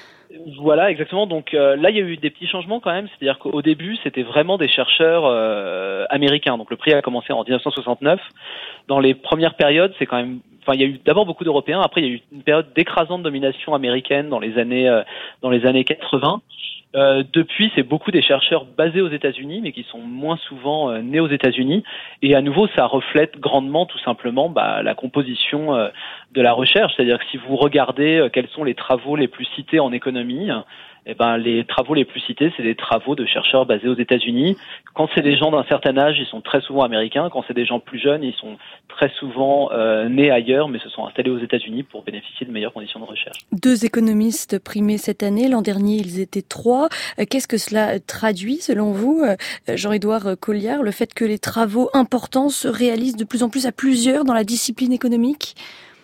Voilà, exactement. Donc euh, là, il y a eu des petits changements quand même. C'est-à-dire qu'au début, c'était vraiment des chercheurs euh, américains. Donc le prix a commencé en dix-neuf cent soixante-neuf. Dans les premières périodes, c'est quand même... Enfin, il y a eu d'abord beaucoup d'Européens. Après, il y a eu une période d'écrasante domination américaine dans les années euh, dans les années quatre-vingts. Euh, depuis, c'est beaucoup des chercheurs basés aux États-Unis, mais qui sont moins souvent euh, nés aux États-Unis. Et à nouveau, ça reflète grandement, tout simplement, bah, la composition euh, de la recherche. C'est-à-dire que si vous regardez euh, quels sont les travaux les plus cités en économie, eh ben, les travaux les plus cités, c'est des travaux de chercheurs basés aux États-Unis. Quand c'est des gens d'un certain âge, ils sont très souvent américains. Quand c'est des gens plus jeunes, ils sont très souvent euh, nés ailleurs, mais se sont installés aux États-Unis pour bénéficier de meilleures conditions de recherche. Deux économistes primés cette année. L'an dernier, ils étaient trois. Qu'est-ce que cela traduit, selon vous, Jean-Édouard Colliard, le fait que les travaux importants se réalisent de plus en plus à plusieurs dans la discipline économique ?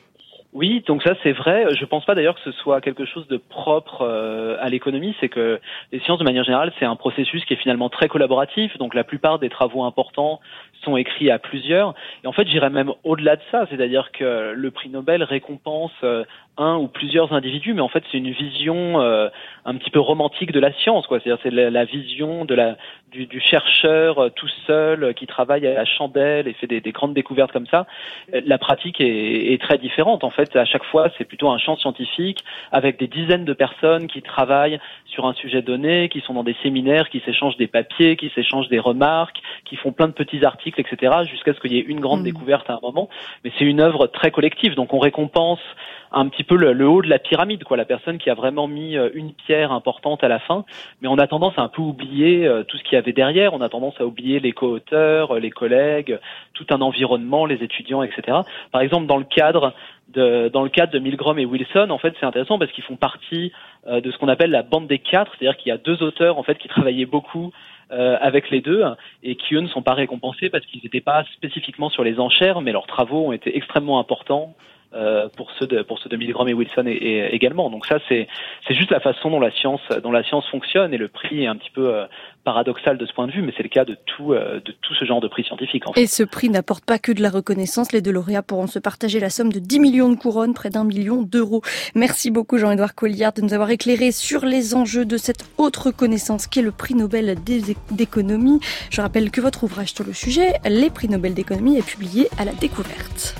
Oui, donc ça c'est vrai. Je pense pas d'ailleurs que ce soit quelque chose de propre euh, à l'économie. C'est que les sciences de manière générale, c'est un processus qui est finalement très collaboratif. Donc la plupart des travaux importants sont écrits à plusieurs. Et en fait, j'irais même au-delà de ça. C'est-à-dire que le prix Nobel récompense euh, un ou plusieurs individus, mais en fait c'est une vision euh, un petit peu romantique de la science, quoi. C'est-à-dire c'est la, la vision de la du, du chercheur euh, tout seul euh, qui travaille à la chandelle et fait des, des grandes découvertes comme ça. La pratique est, est très différente. En fait, à chaque fois, c'est plutôt un champ scientifique avec des dizaines de personnes qui travaillent sur un sujet donné, qui sont dans des séminaires, qui s'échangent des papiers, qui s'échangent des remarques, qui font plein de petits articles, et cetera, jusqu'à ce qu'il y ait une grande mmh. découverte à un moment. Mais c'est une œuvre très collective, donc on récompense un petit peu le, le haut de la pyramide, quoi, la personne qui a vraiment mis une pierre importante à la fin. Mais on a tendance à un peu oublier euh, tout ce qu'il y avait derrière. On a tendance à oublier les co-auteurs, les collègues, tout un environnement, les étudiants, et cetera. Par exemple, dans le cadre de dans le cadre de Milgrom et Wilson, en fait, c'est intéressant parce qu'ils font partie euh, de ce qu'on appelle la bande des quatre, c'est-à-dire qu'il y a deux auteurs en fait qui travaillaient beaucoup euh, avec les deux et qui eux ne sont pas récompensés parce qu'ils n'étaient pas spécifiquement sur les enchères, mais leurs travaux ont été extrêmement importants. Euh, pour ceux de pour ceux de Milgrom et Wilson et, et également. Donc ça c'est c'est juste la façon dont la science dont la science fonctionne, et le prix est un petit peu euh, paradoxal de ce point de vue, mais c'est le cas de tout euh, de tout ce genre de prix scientifique. En fait. Et ce prix n'apporte pas que de la reconnaissance. Les deux lauréats pourront se partager la somme de dix millions de couronnes, près d'un million d'euros. Merci beaucoup Jean-Édouard Colliard de nous avoir éclairé sur les enjeux de cette autre reconnaissance qu'est le prix Nobel d'économie. Je rappelle que votre ouvrage sur le sujet, les prix Nobel d'économie, est publié à La Découverte.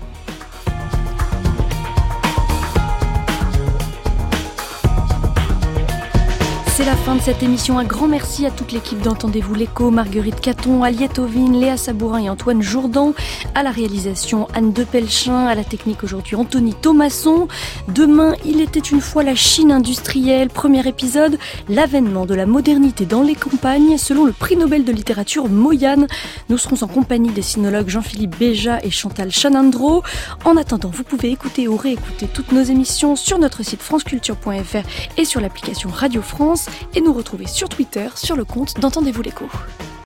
C'est la fin de cette émission. Un grand merci à toute l'équipe d'Entendez-vous l'écho, Marguerite Caton, Aliette Ovine, Léa Sabourin et Antoine Jourdan. À la réalisation, Anne Depelchin. À la technique aujourd'hui, Anthony Thomasson. Demain, il était une fois la Chine industrielle. Premier épisode, l'avènement de la modernité dans les campagnes, selon le prix Nobel de littérature Moyane. Nous serons en compagnie des sinologues Jean-Philippe Béja et Chantal Chanandro. En attendant, vous pouvez écouter ou réécouter toutes nos émissions sur notre site franceculture point f r et sur l'application Radio France. Et nous retrouver sur Twitter, sur le compte d'Entendez-vous l'écho.